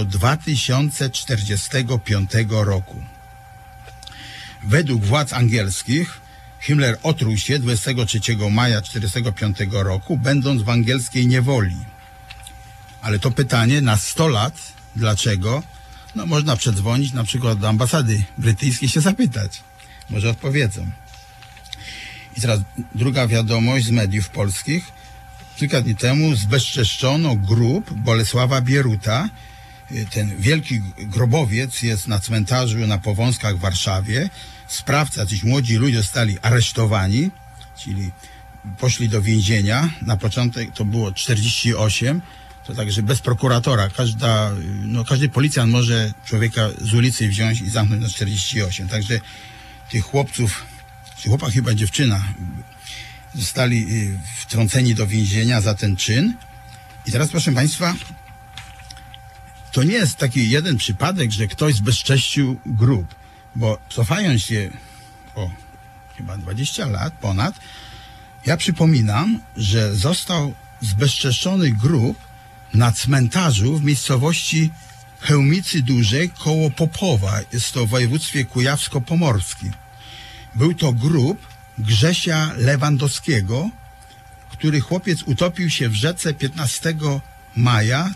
2045 roku. Według władz angielskich Himmler otruł się 23 maja 1945 roku, będąc w angielskiej niewoli. Ale to pytanie na 100 lat, dlaczego? No można przedzwonić na przykład do ambasady brytyjskiej się zapytać. Może odpowiedzą. I teraz druga wiadomość z mediów polskich. Kilka dni temu zbezczeszczono grób Bolesława Bieruta. Ten wielki grobowiec jest na cmentarzu na Powązkach w Warszawie. Sprawcy, jacyś młodzi ludzie zostali aresztowani, czyli poszli do więzienia. Na początek to było 48, to także bez prokuratora. Każdy policjant może człowieka z ulicy wziąć i zamknąć na 48. Także tych chłopców, czy chłopak chyba dziewczyna, zostali wtrąceni do więzienia za ten czyn. I teraz, proszę Państwa, to nie jest taki jeden przypadek, że ktoś zbezcześcił grób, bo cofając się o chyba 20 lat ponad, ja przypominam, że został zbezczeszczony grób na cmentarzu w miejscowości Chełmicy Dużej koło Popowa. Jest to w województwie kujawsko-pomorskim. Był to grób Grzesia Lewandowskiego, który chłopiec utopił się w rzece 15 maja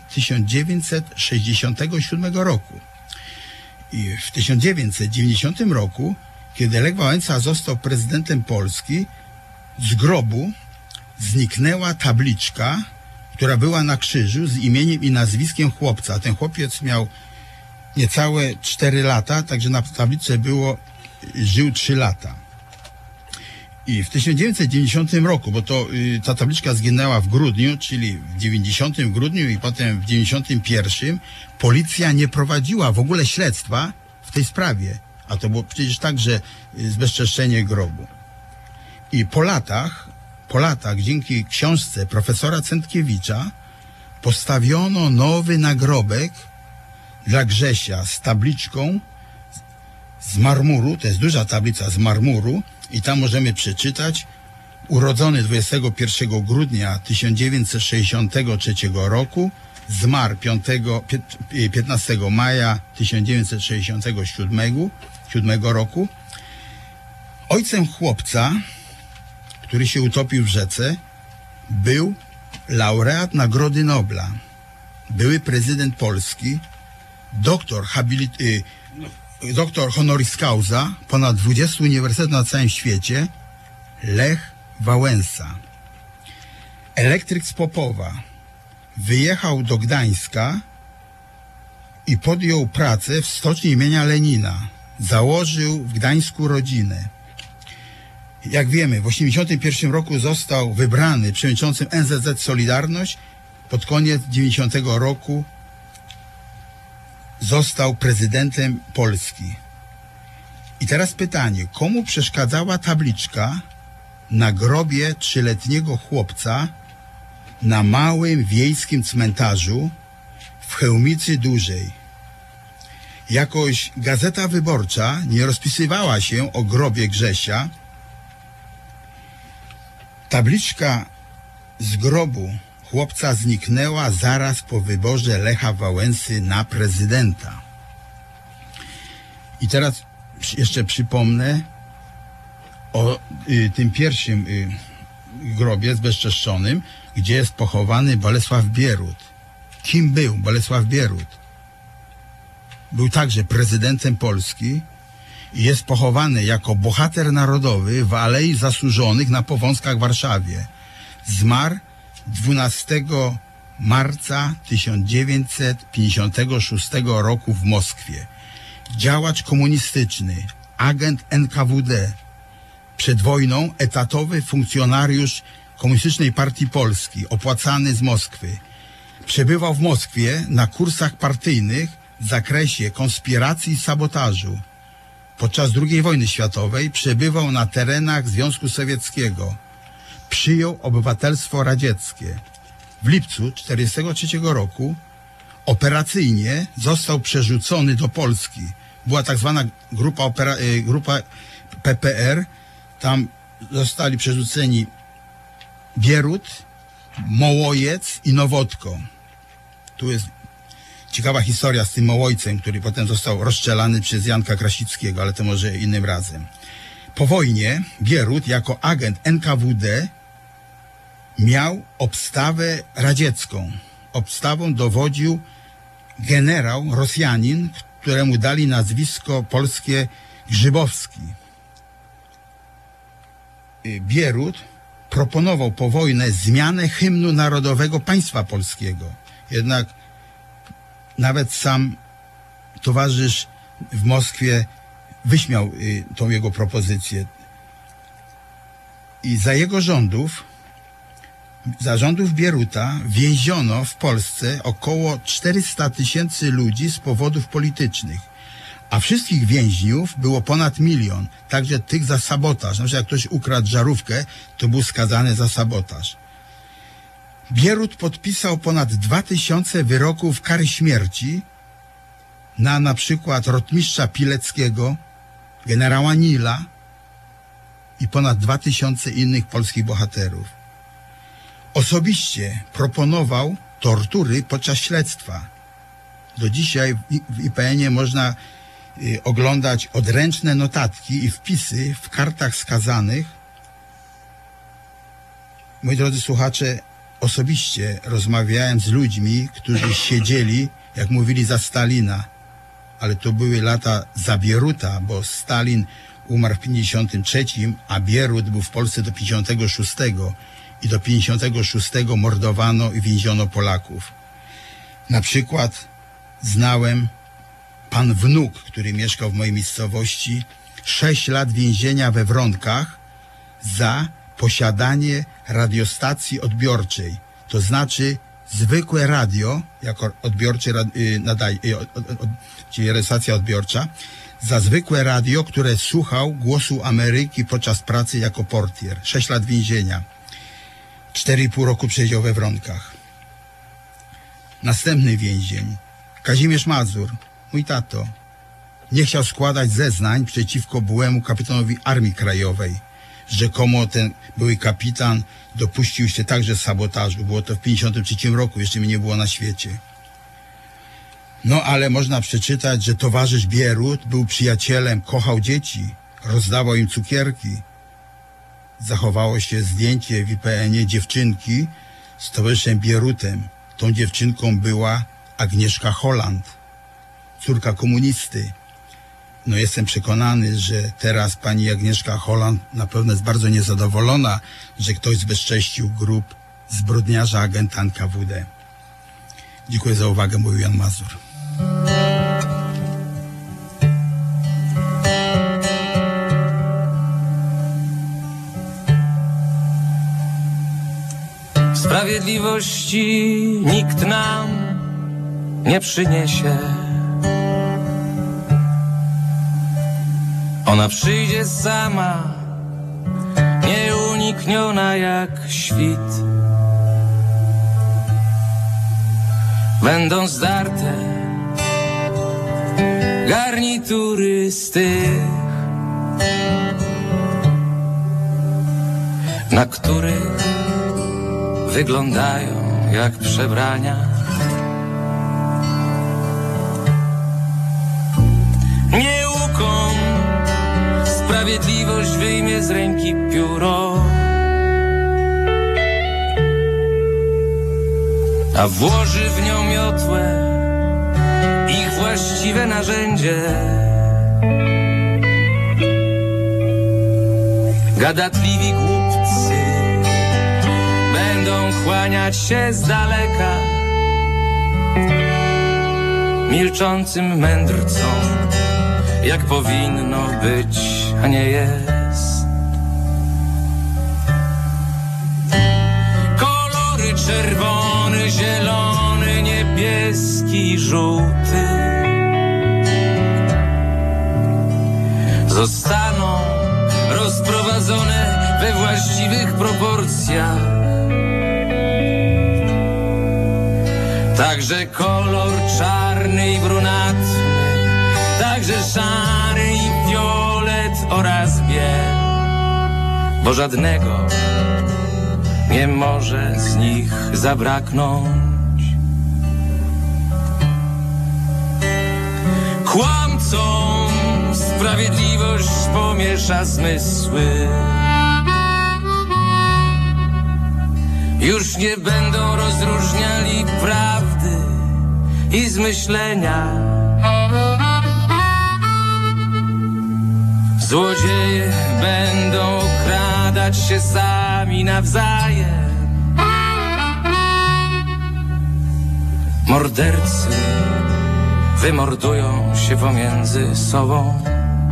1967 roku. I w 1990 roku, kiedy Lech Wałęsa został prezydentem Polski, z grobu zniknęła tabliczka, która była na krzyżu z imieniem i nazwiskiem chłopca. Ten chłopiec miał niecałe 4 lata, także na tablicy było, żył 3 lata. I w 1990 roku, bo to ta tabliczka zginęła w grudniu, czyli w 90 grudniu i potem w 91, policja nie prowadziła w ogóle śledztwa w tej sprawie. A to było przecież także zbezczeszczenie grobu. I po latach, dzięki książce profesora Centkiewicza, postawiono nowy nagrobek dla Grzesia z tabliczką z marmuru, to jest duża tablica z marmuru, i tam możemy przeczytać: urodzony 21 grudnia 1963 roku, zmarł 15 maja 1967 roku. Ojcem chłopca, który się utopił w rzece, był laureat Nagrody Nobla, były prezydent Polski, doktor honoris causa ponad 20 uniwersytetów na całym świecie, Lech Wałęsa. Elektryk z Popowa wyjechał do Gdańska i podjął pracę w stoczni imienia Lenina. Założył w Gdańsku rodzinę. Jak wiemy, w 1981 roku został wybrany przewodniczącym NZZ Solidarność. Pod koniec 90 roku został prezydentem Polski. I teraz pytanie, komu przeszkadzała tabliczka na grobie 3-letniego chłopca na małym wiejskim cmentarzu w Chełmicy Dużej? Jakoś Gazeta Wyborcza nie rozpisywała się o grobie Grzesia. Tabliczka z grobu chłopca zniknęła zaraz po wyborze Lecha Wałęsy na prezydenta. I teraz jeszcze przypomnę o tym pierwszym grobie zbezczeszczonym, gdzie jest pochowany Bolesław Bierut. Kim był Bolesław Bierut? Był także prezydentem Polski i jest pochowany jako bohater narodowy w Alei Zasłużonych na Powązkach w Warszawie. Zmarł 12 marca 1956 roku w Moskwie. Działacz komunistyczny, agent NKWD, przed wojną etatowy funkcjonariusz Komunistycznej Partii Polski, opłacany z Moskwy. Przebywał w Moskwie na kursach partyjnych w zakresie konspiracji i sabotażu. Podczas II wojny światowej przebywał na terenach Związku Sowieckiego. Przyjął obywatelstwo radzieckie. W lipcu 1943 roku operacyjnie został przerzucony do Polski. była tak zwana grupa PPR, tam zostali przerzuceni Bierut, Mołojec i Nowodko. Tu jest ciekawa historia z tym Mołojcem, który potem został rozstrzelany przez Janka Krasickiego, ale to może innym razem. Po wojnie Bierut jako agent NKWD miał obstawę radziecką. Obstawą dowodził generał Rosjanin, któremu dali nazwisko polskie Grzybowski. Bierut proponował po wojnie zmianę hymnu narodowego państwa polskiego. Jednak nawet sam towarzysz w Moskwie wyśmiał tą jego propozycję. I za jego rządów, za rządów Bieruta, więziono w Polsce około 400 000 ludzi z powodów politycznych. A wszystkich więźniów było ponad 1 000 000, także tych za sabotaż. Na przykład jak ktoś ukradł żarówkę, to był skazany za sabotaż. Bierut podpisał ponad 2000 wyroków kary śmierci na przykład rotmistrza Pileckiego, generała Nila i ponad 2000 innych polskich bohaterów. Osobiście proponował tortury podczas śledztwa. Do dzisiaj w IPN-ie można oglądać odręczne notatki i wpisy w kartach skazanych. Moi drodzy słuchacze, osobiście rozmawiałem z ludźmi, którzy siedzieli, jak mówili, za Stalina, ale to były lata za Bieruta, bo Stalin umarł w 53, a Bierut był w Polsce do 56 i do 56 mordowano i więziono Polaków. Na przykład znałem pan Wnuk, który mieszkał w mojej miejscowości, 6 lat więzienia we Wronkach za posiadanie radiostacji odbiorczej. To znaczy zwykłe radio, jako odbiorcze czyli stacja odbiorcza, za zwykłe radio, które słuchał głosu Ameryki podczas pracy jako portier. 6 lat więzienia. 4,5 roku przesiedział we Wronkach. Następny więzień. Kazimierz Mazur, mój tato, nie chciał składać zeznań przeciwko byłemu kapitanowi Armii Krajowej. Rzekomo ten były kapitan dopuścił się także sabotażu. Było to w 53 roku, jeszcze mnie nie było na świecie. No ale można przeczytać, że towarzysz Bierut był przyjacielem, kochał dzieci, rozdawał im cukierki. Zachowało się zdjęcie w IPN-ie dziewczynki z towarzyszem Bierutem. Tą dziewczynką była Agnieszka Holland, córka komunisty. No jestem przekonany, że teraz pani Agnieszka Holland na pewno jest bardzo niezadowolona, że ktoś zbezcześcił grób zbrodniarza agenta NKWD. Dziękuję za uwagę, mówił Jan Mazur. Sprawiedliwości nikt nam nie przyniesie. Ona przyjdzie sama, nieunikniona jak świt. Będą zdarte garnitury z tych, na których wyglądają jak przebrania. Nie łuką sprawiedliwość wyjmie z ręki pióro, a włoży w nią miotłę ich właściwe narzędzie. Gadatliwi głupcy będą kłaniać się z daleka milczącym mędrcom, jak powinno być, a nie jest. Kolory czerwony, zielony, niebieski, żółty zostaną rozprowadzone we właściwych proporcjach. Także kolor czarny i brunatny, także bo żadnego nie może z nich zabraknąć. Kłamcom sprawiedliwość pomiesza zmysły. Już nie będą rozróżniali prawdy i zmyślenia. Złodzieje będą okradać się sami nawzajem. Mordercy wymordują się pomiędzy sobą.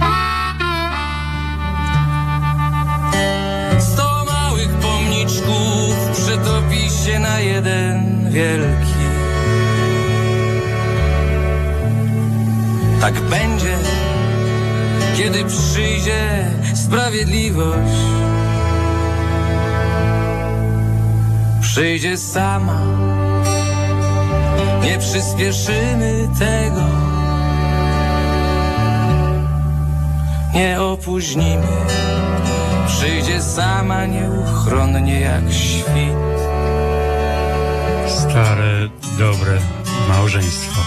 100 małych pomniczków przetopi się na jeden wielki. Tak będzie, kiedy przyjdzie sprawiedliwość. Przyjdzie sama, nie przyspieszymy tego, nie opóźnimy. Przyjdzie sama nieuchronnie jak świt. Stare, dobre małżeństwo.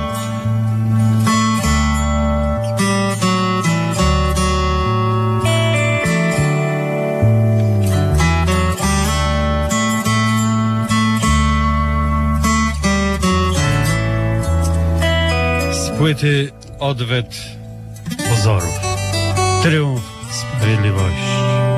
Płyty Odwet pozorów. Triumf sprawiedliwości.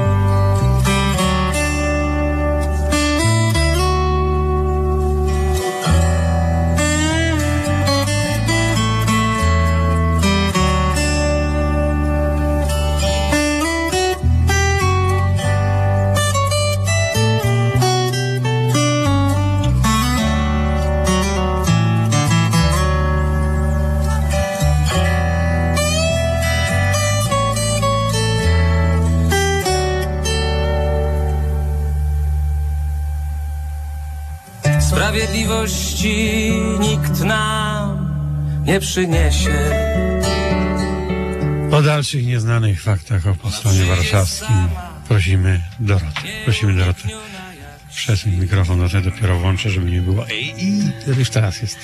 Sprawiedliwości nikt nam nie przyniesie. O dalszych nieznanych faktach o powstaniu warszawskim prosimy Dorotę. Prosimy Dorotę. Przesuń mikrofon, no to dopiero włączę, żeby nie było. Już teraz jest.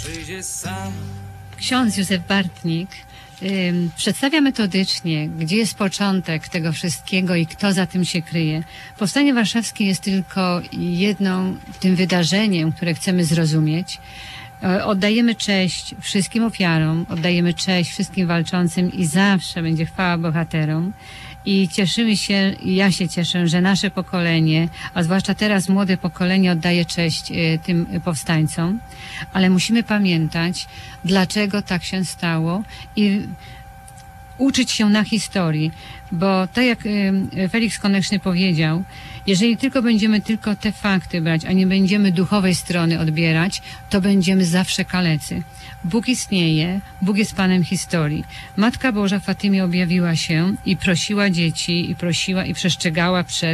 Ksiądz Józef Bartnik przedstawia metodycznie, gdzie jest początek tego wszystkiego i kto za tym się kryje. Powstanie warszawskie jest tylko jedną tym wydarzeniem, które chcemy zrozumieć. Oddajemy cześć wszystkim ofiarom, oddajemy cześć wszystkim walczącym i zawsze będzie chwała bohaterom. I cieszymy się, i ja się cieszę, że nasze pokolenie, a zwłaszcza teraz młode pokolenie oddaje cześć tym powstańcom, ale musimy pamiętać, dlaczego tak się stało i uczyć się na historii, bo tak jak Felix Koneczny powiedział, jeżeli tylko będziemy tylko te fakty brać, a nie będziemy duchowej strony odbierać, to będziemy zawsze kalecy. Bóg istnieje, Bóg jest Panem historii. Matka Boża w Fatymie objawiła się i prosiła dzieci, i prosiła i przestrzegała przed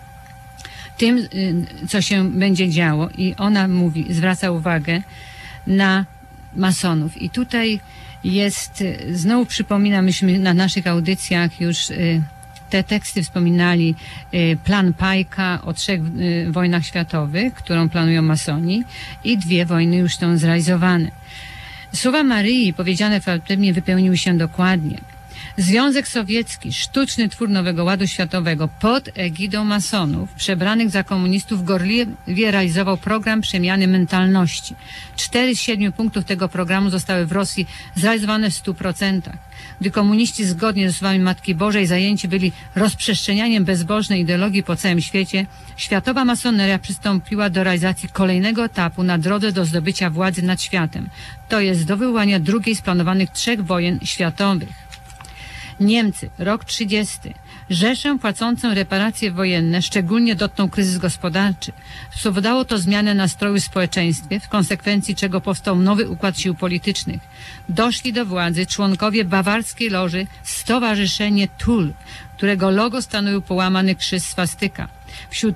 tym, co się będzie działo. I ona mówi, zwraca uwagę na masonów. I tutaj jest, znowu przypominam, myśmy na naszych audycjach już te teksty wspominali, plan Pajka o 3 wojnach światowych, którą planują masoni, i 2 wojny już są zrealizowane. Słowa Maryi powiedziane w Fatymie wypełniły się dokładnie. Związek Sowiecki, sztuczny twór Nowego Ładu Światowego pod egidą masonów, przebranych za komunistów, gorliwie realizował program przemiany mentalności. 4 z 7 punktów tego programu zostały w Rosji zrealizowane w 100%. Gdy komuniści zgodnie ze słowami Matki Bożej zajęci byli rozprzestrzenianiem bezbożnej ideologii po całym świecie, światowa masoneria przystąpiła do realizacji kolejnego etapu na drodze do zdobycia władzy nad światem. To jest do wywołania drugiej z planowanych 3 wojen światowych. Niemcy, rok 30. Rzeszę płacącą reparacje wojenne szczególnie dotknął kryzys gospodarczy. Spowodowało to zmianę nastroju w społeczeństwie, w konsekwencji czego powstał nowy układ sił politycznych. Doszli do władzy członkowie bawarskiej loży Stowarzyszenie TUL, którego logo stanowił połamany krzyż swastyka. Wśród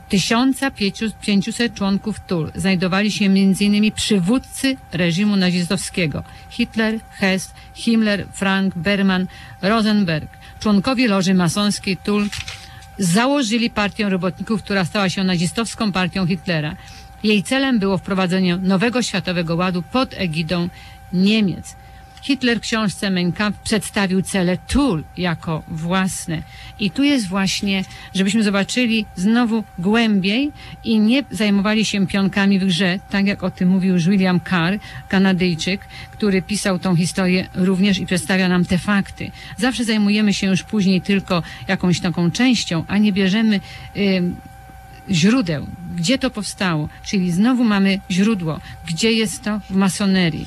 1500 członków TUL znajdowali się m.in. przywódcy reżimu nazistowskiego: Hitler, Hess, Himmler, Frank, Berman, Rosenberg. Członkowie loży masońskiej TUL założyli partię robotników, która stała się nazistowską partią Hitlera. Jej celem było wprowadzenie nowego światowego ładu pod egidą Niemiec. Hitler w książce Mein Kampf przedstawił cele TUL jako własne. I tu jest właśnie, żebyśmy zobaczyli znowu głębiej i nie zajmowali się pionkami w grze, tak jak o tym mówił już William Carr, Kanadyjczyk, który pisał tą historię również i przedstawia nam te fakty. Zawsze zajmujemy się już później tylko jakąś taką częścią, a nie bierzemy źródeł, gdzie to powstało. Czyli znowu mamy źródło, gdzie jest to w masonerii.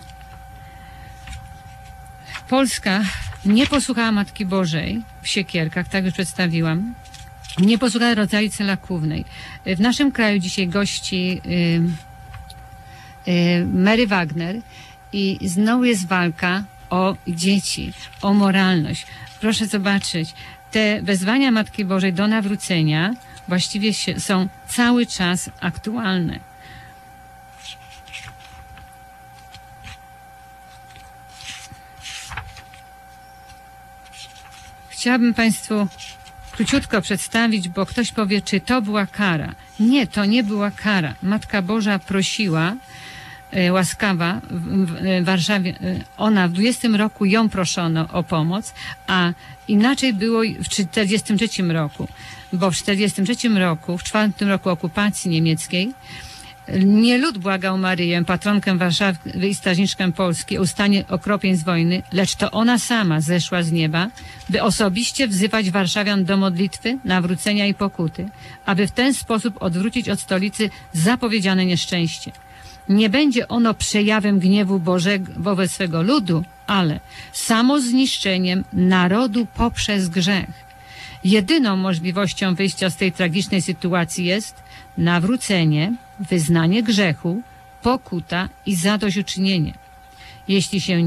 Polska nie posłuchała Matki Bożej w Siekierkach, tak już przedstawiłam. Nie posłuchała rodzajcy lakównej. W naszym kraju dzisiaj gości Mary Wagner i znowu jest walka o dzieci, o moralność. Proszę zobaczyć, te wezwania Matki Bożej do nawrócenia właściwie są cały czas aktualne. Chciałabym Państwu króciutko przedstawić, bo ktoś powie, czy to była kara. Nie, to nie była kara. Matka Boża prosiła, łaskawa w Warszawie, ona w 20 roku ją proszono o pomoc, a inaczej było w 43 roku, bo w 43 roku, w 4 roku okupacji niemieckiej, nie lud błagał Maryję, patronkę Warszawy i strażniczkę Polski, o ustanie okropieństw wojny, lecz to ona sama zeszła z nieba, by osobiście wzywać warszawian do modlitwy, nawrócenia i pokuty, aby w ten sposób odwrócić od stolicy zapowiedziane nieszczęście. Nie będzie ono przejawem gniewu Bożego wobec swego ludu, ale samozniszczeniem narodu poprzez grzech. Jedyną możliwością wyjścia z tej tragicznej sytuacji jest nawrócenie, wyznanie grzechu, pokuta i zadośćuczynienie. Jeśli się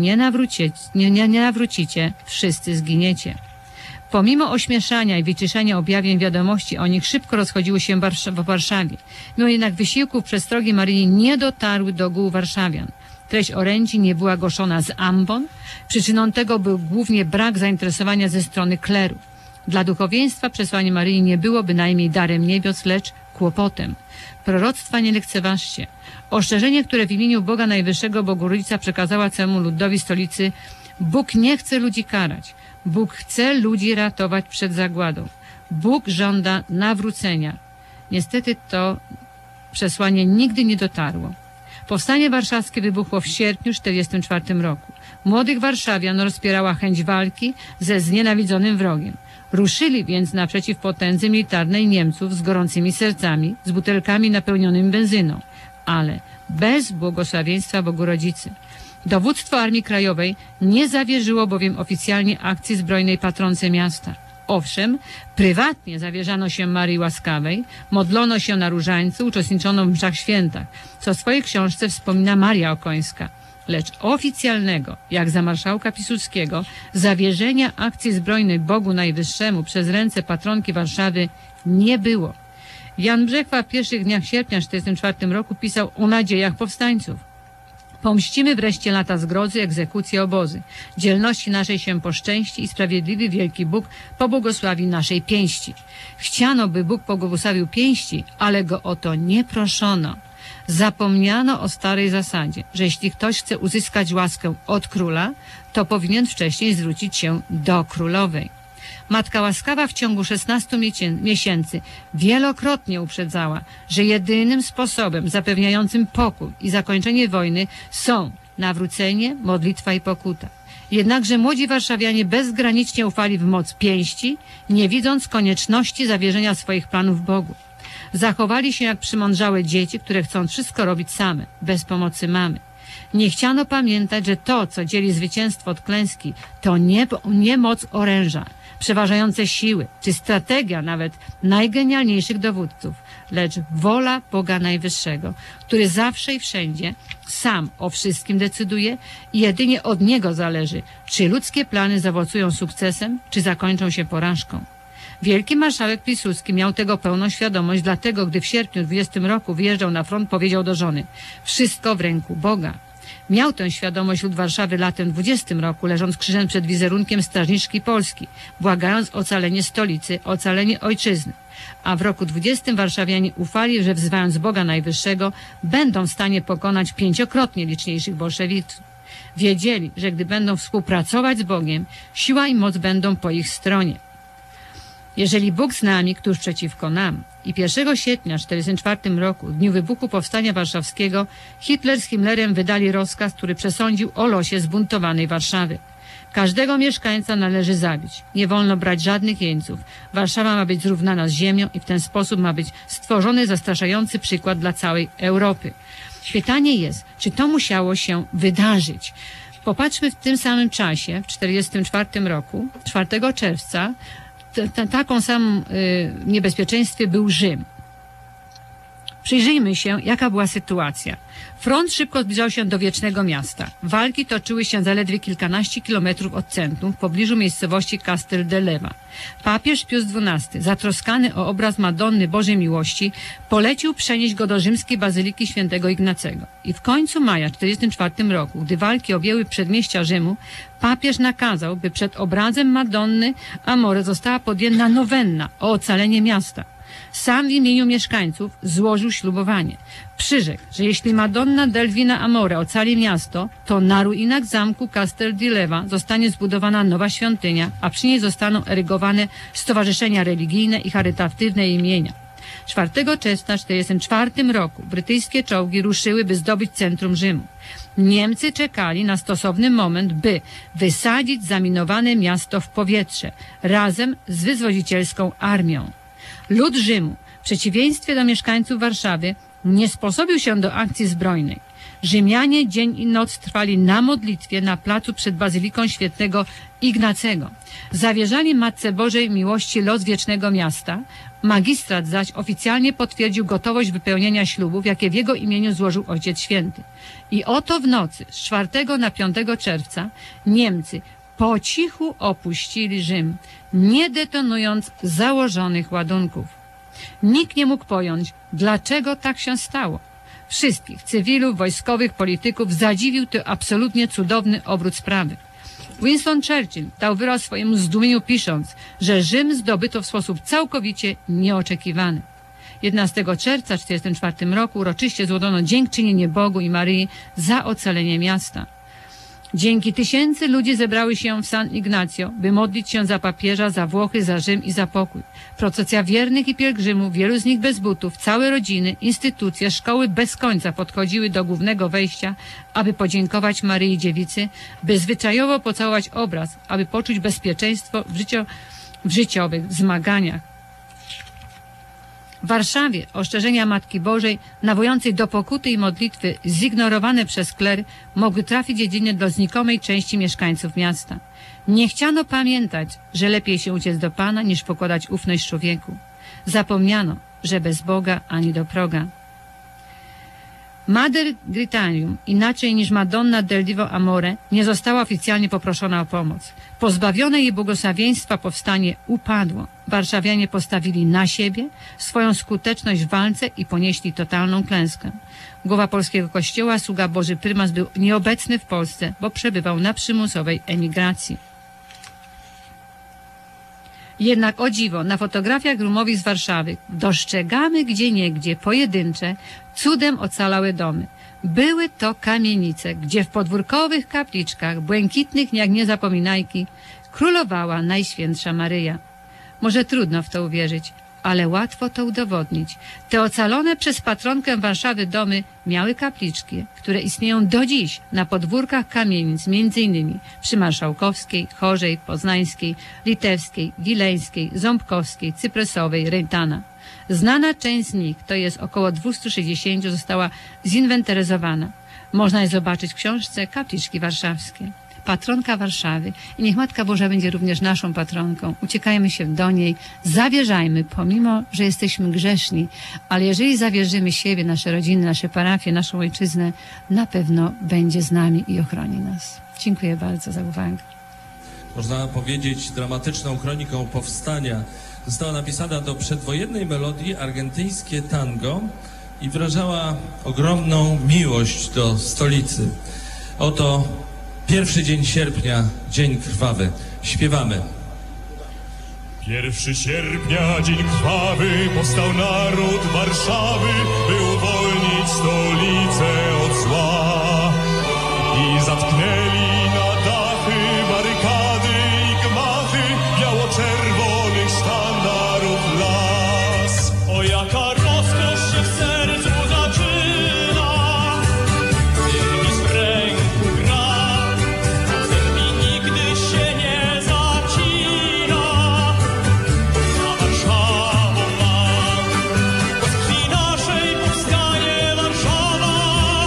nie nawrócicie, wszyscy zginiecie. Pomimo ośmieszania i wyciszania objawień wiadomości o nich szybko rozchodziły się w Warszawie. Mimo jednak wysiłków przestrogi Maryi nie dotarły do gół warszawian. Treść orędzi nie była głoszona z ambon. Przyczyną tego był głównie brak zainteresowania ze strony kleru. Dla duchowieństwa przesłanie Maryi nie było bynajmniej darem niebios, lecz kłopotem. Proroctwa nie lekceważcie. Ostrzeżenie, które w imieniu Boga Najwyższego Bogurodzica przekazała całemu ludowi stolicy: Bóg nie chce ludzi karać. Bóg chce ludzi ratować przed zagładą. Bóg żąda nawrócenia. Niestety to przesłanie nigdy nie dotarło. Powstanie warszawskie wybuchło w sierpniu 1944 roku. Młodych warszawian rozpierała chęć walki ze znienawidzonym wrogiem. Ruszyli więc naprzeciw potędzy militarnej Niemców z gorącymi sercami, z butelkami napełnionymi benzyną, ale bez błogosławieństwa Bogurodzicy. Dowództwo Armii Krajowej nie zawierzyło bowiem oficjalnie akcji zbrojnej patronce miasta. Owszem, prywatnie zawierzano się Maryi Łaskawej, modlono się na różańcu, uczestniczono w mszach świętach, co w swojej książce wspomina Maria Okońska. Lecz oficjalnego, jak za marszałka Piłsudskiego, zawierzenia akcji zbrojnej Bogu Najwyższemu przez ręce patronki Warszawy nie było. Jan Brzechwa w pierwszych dniach sierpnia 1944 roku pisał o nadziejach powstańców. Pomścimy wreszcie lata zgrozy, egzekucje, obozy. Dzielności naszej się poszczęści i sprawiedliwy wielki Bóg pobłogosławi naszej pięści. Chciano, by Bóg pobłogosławił pięści, ale go o to nie proszono. Zapomniano o starej zasadzie, że jeśli ktoś chce uzyskać łaskę od króla, to powinien wcześniej zwrócić się do królowej. Matka Łaskawa w ciągu 16 miesięcy wielokrotnie uprzedzała, że jedynym sposobem zapewniającym pokój i zakończenie wojny są nawrócenie, modlitwa i pokuta. Jednakże młodzi warszawianie bezgranicznie ufali w moc pięści, nie widząc konieczności zawierzenia swoich planów Bogu. Zachowali się jak przymądrzałe dzieci, które chcą wszystko robić same, bez pomocy mamy. Nie chciano pamiętać, że to, co dzieli zwycięstwo od klęski, to nie moc oręża, przeważające siły, czy strategia nawet najgenialniejszych dowódców, lecz wola Boga Najwyższego, który zawsze i wszędzie sam o wszystkim decyduje i jedynie od Niego zależy, czy ludzkie plany zaowocują sukcesem, czy zakończą się porażką. Wielki marszałek Piłsudski miał tego pełną świadomość, dlatego gdy w sierpniu 20 roku wyjeżdżał na front, powiedział do żony: wszystko w ręku Boga. Miał tę świadomość lud Warszawy latem 20 roku, leżąc krzyżem przed wizerunkiem strażniczki Polski, błagając o ocalenie stolicy, o ocalenie ojczyzny. A w roku 20 warszawianie ufali, że wzywając Boga Najwyższego, będą w stanie pokonać 5-krotnie liczniejszych bolszewików. Wiedzieli, że gdy będą współpracować z Bogiem, siła i moc będą po ich stronie. Jeżeli Bóg z nami, któż przeciwko nam? I 1 sierpnia 1944 roku, w dniu wybuchu Powstania Warszawskiego, Hitler z Himmlerem wydali rozkaz, który przesądził o losie zbuntowanej Warszawy. Każdego mieszkańca należy zabić. Nie wolno brać żadnych jeńców. Warszawa ma być zrównana z ziemią i w ten sposób ma być stworzony zastraszający przykład dla całej Europy. Pytanie jest, czy to musiało się wydarzyć? Popatrzmy w tym samym czasie, w 1944 roku, 4 czerwca, taką samą niebezpieczeństwie był Rzym. Przyjrzyjmy się, jaka była sytuacja. Front szybko zbliżał się do Wiecznego Miasta. Walki toczyły się zaledwie kilkanaście kilometrów od centrum, w pobliżu miejscowości Castel dell'Eva. Papież Pius XII, zatroskany o obraz Madonny Bożej Miłości, polecił przenieść go do rzymskiej bazyliki świętego Ignacego. I w końcu maja 1944 roku, gdy walki objęły przedmieścia Rzymu, papież nakazał, by przed obrazem Madonny Amore została podjęta nowenna o ocalenie miasta. Sam w imieniu mieszkańców złożył ślubowanie. Przyrzekł, że jeśli Madonna del Vina Amore ocali miasto, to na ruinach zamku Castel dell'Eva zostanie zbudowana nowa świątynia, a przy niej zostaną erygowane stowarzyszenia religijne i charytatywne imienia. 4 czerwca 1944 roku brytyjskie czołgi ruszyły, by zdobyć centrum Rzymu. Niemcy czekali na stosowny moment, by wysadzić zaminowane miasto w powietrze razem z wyzwolicielską armią. Lud Rzymu, w przeciwieństwie do mieszkańców Warszawy, nie sposobił się do akcji zbrojnej. Rzymianie dzień i noc trwali na modlitwie na placu przed Bazyliką Świętego Ignacego. Zawierzali Matce Bożej Miłości los wiecznego miasta. Magistrat zaś oficjalnie potwierdził gotowość wypełnienia ślubów, jakie w jego imieniu złożył Ojciec Święty. I oto w nocy z 4 na 5 czerwca Niemcy po cichu opuścili Rzym, nie detonując założonych ładunków. Nikt nie mógł pojąć, dlaczego tak się stało. Wszystkich cywilów, wojskowych, polityków zadziwił ten absolutnie cudowny obrót sprawy. Winston Churchill dał wyraz swojemu zdumieniu, pisząc, że Rzym zdobyto w sposób całkowicie nieoczekiwany. 11 czerwca 1944 roku uroczyście złożono dziękczynienie Bogu i Maryi za ocalenie miasta. Dzięki tysięcy ludzi zebrały się w San Ignacio, by modlić się za papieża, za Włochy, za Rzym i za pokój. Procesja wiernych i pielgrzymów, wielu z nich bez butów, całe rodziny, instytucje, szkoły bez końca podchodziły do głównego wejścia, aby podziękować Maryi Dziewicy, by zwyczajowo pocałować obraz, aby poczuć bezpieczeństwo w życiowych zmaganiach. W Warszawie ostrzeżenia Matki Bożej, nawołującej do pokuty i modlitwy, zignorowane przez kler, mogły trafić jedynie do znikomej części mieszkańców miasta. Nie chciano pamiętać, że lepiej się uciec do Pana, niż pokładać ufność człowieku. Zapomniano, że bez Boga ani do proga. Mater Gritarium, inaczej niż Madonna del Dio Amore, nie została oficjalnie poproszona o pomoc. Pozbawione jej błogosławieństwa powstanie upadło. Warszawianie postawili na siebie, swoją skuteczność w walce i ponieśli totalną klęskę. Głowa polskiego kościoła, sługa Boży prymas, był nieobecny w Polsce, bo przebywał na przymusowej emigracji. Jednak o dziwo, na fotografiach rumowych z Warszawy dostrzegamy gdzieniegdzie pojedyncze, cudem ocalałe domy. Były to kamienice, gdzie w podwórkowych kapliczkach, błękitnych jak niezapominajki, królowała Najświętsza Maryja. Może trudno w to uwierzyć, ale łatwo to udowodnić. Te ocalone przez patronkę Warszawy domy miały kapliczki, które istnieją do dziś na podwórkach kamienic, m.in. przy Marszałkowskiej, Chorzej, Poznańskiej, Litewskiej, Wileńskiej, Ząbkowskiej, Cypresowej, Rejtana. Znana część z nich, to jest około 260, została zinwentaryzowana. Można je zobaczyć w książce Kapliczki Warszawskie. Patronka Warszawy i niech Matka Boża będzie również naszą patronką. Uciekajmy się do niej, zawierzajmy, pomimo, że jesteśmy grzeszni, ale jeżeli zawierzymy siebie, nasze rodziny, nasze parafie, naszą ojczyznę, na pewno będzie z nami i ochroni nas. Dziękuję bardzo za uwagę. Można powiedzieć, dramatyczną kroniką powstania została napisana do przedwojennej melodii argentyńskie tango i wyrażała ogromną miłość do stolicy. Oto pierwszy dzień sierpnia, dzień krwawy. Śpiewamy. 1 sierpnia, dzień krwawy, powstał naród Warszawy, by uwolnić stolicę od zła. I zatknęli na dachy barykady i gmachy biało-czerwonych sztandarów las. O jaka rozkosz się w sercu zaczyna, gdy w ręku gra, i nigdy się nie zacina. Na Warszawą ma, bo z krwi naszej powstanie Warszawa,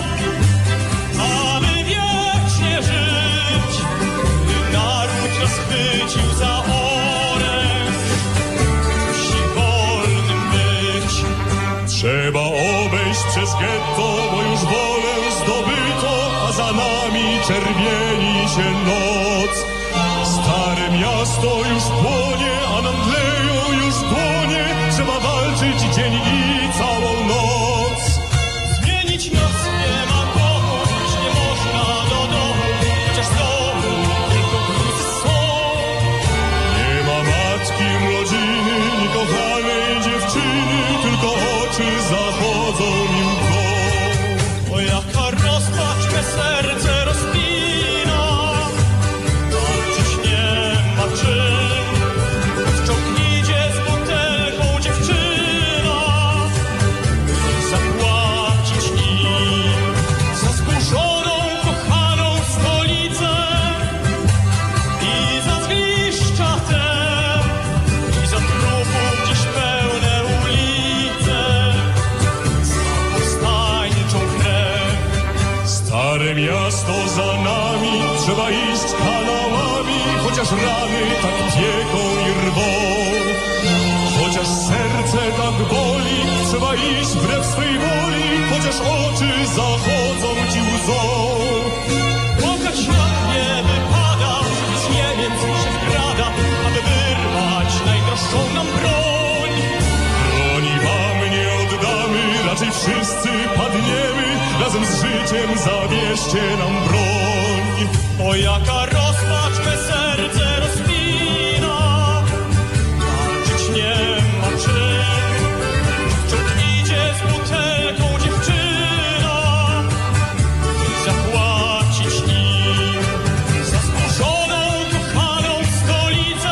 aby wiecznie żyć, by naród rozchwycił za oręż, musi wolnym być. Trzeba obejść przez getto, bo już wolę zdobyto, a za nami czerwieni się noc. Stare miasto już płonie, a nam tleją już dłonie. Trzeba walczyć dzień i całą noc. Zmienić nos nie ma komu, już nie można do domu, chociaż z domu tylko gruz są. Nie ma matki, rodziny, ni kochanej dziewczyny, tylko oczy zachodzą im mgłą. O jaka rozpacz me serce rozpina, walczyć nie ma czym. Wciągnijcie z butelką dziewczyna i zapłacić im za zburzoną, kochaną stolicę i za zgliszcza te, i za trupów dziś pełne ulice, za powstańczą krew. Stare miasto za nami, trzeba iść kanałami, chociaż rany tak pieką i rwą. Chociaż serce tak boli, trzeba iść wbrew swej woli, chociaż oczy zachodzą ci łzą. Płakać jak nie wypada, z Niemiec się wkrada, aby wyrwać najdroższą nam broń. Broni wam nie oddamy, raczej wszyscy padniemy, razem z życiem zabierzcie nam broń. O jaka rozpacz me serce rozpina, walczyć nie ma czym. Wciągnijcie z butelką dziewczyna i zapłacić im za zburzoną, kochaną stolicę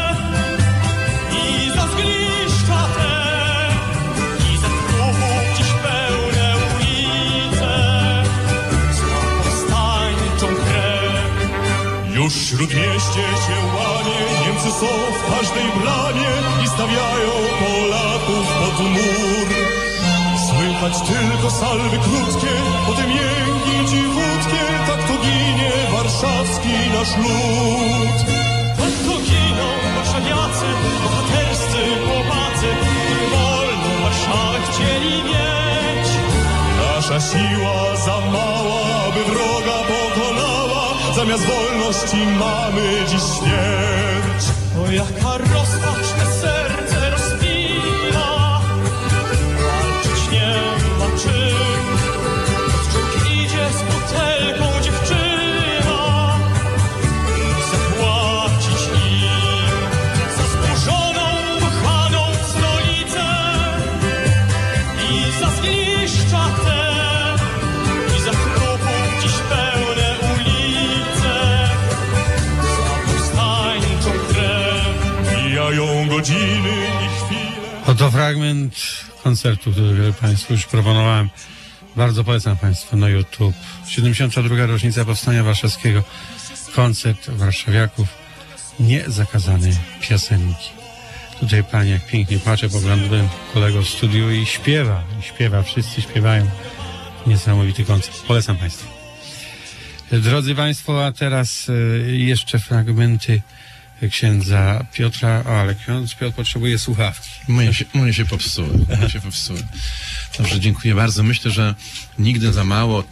i za zgliszcza te, i za trupów dziś pełne ulice, za powstańczą krew. Już śródmieście się łamie, Niemcy są w każdej bramie i stawiają Polaków pod mur. Słychać tylko salwy krótkie, potem jęki cichutkie, tak to ginie warszawski nasz lud. Tak to giną warszawiacy, bohaterscy chłopacy, którzy wolną Warszawę chcieli mieć. Nasza siła za mała, by wroga pokonała, zamiast wolności mamy dziś śmierć. O jaka rozpacz me serce rozpina, walczyć nie ma czym. Wciągnijcie z butelką dziewczyna i zapłacić im za zburzoną, kochaną stolicę i za zgliszcza te, i za trupów dziś pełne ulice, za powstańczą krew. Mijają godziny i chwile. Oto fragment koncertu, który Państwu już proponowałem. Bardzo polecam Państwu na YouTube. 72. rocznica Powstania Warszawskiego. Koncert warszawiaków. Niezakazane piosenki. Tutaj pani jak pięknie płacze, poglądałem kolegę w studiu i śpiewa, wszyscy śpiewają. Niesamowity koncert. Polecam Państwu. Drodzy Państwo, a teraz jeszcze fragmenty księdza Piotra, ale ksiądz Piotr potrzebuje słuchawki. Moje się popsuły. Dobrze, dziękuję bardzo. Myślę, że nigdy za mało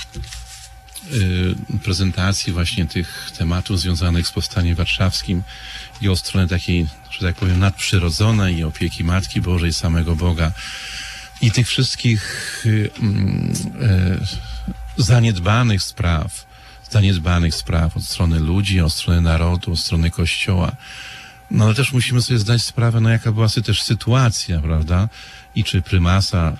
prezentacji właśnie tych tematów związanych z powstaniem warszawskim i od strony takiej, że tak powiem, nadprzyrodzonej i opieki Matki Bożej, samego Boga i tych wszystkich zaniedbanych spraw zaniedbanych spraw od strony ludzi, od strony narodu, od strony Kościoła. No ale też musimy sobie zdać sprawę, no jaka była też sytuacja, prawda? I czy prymasa,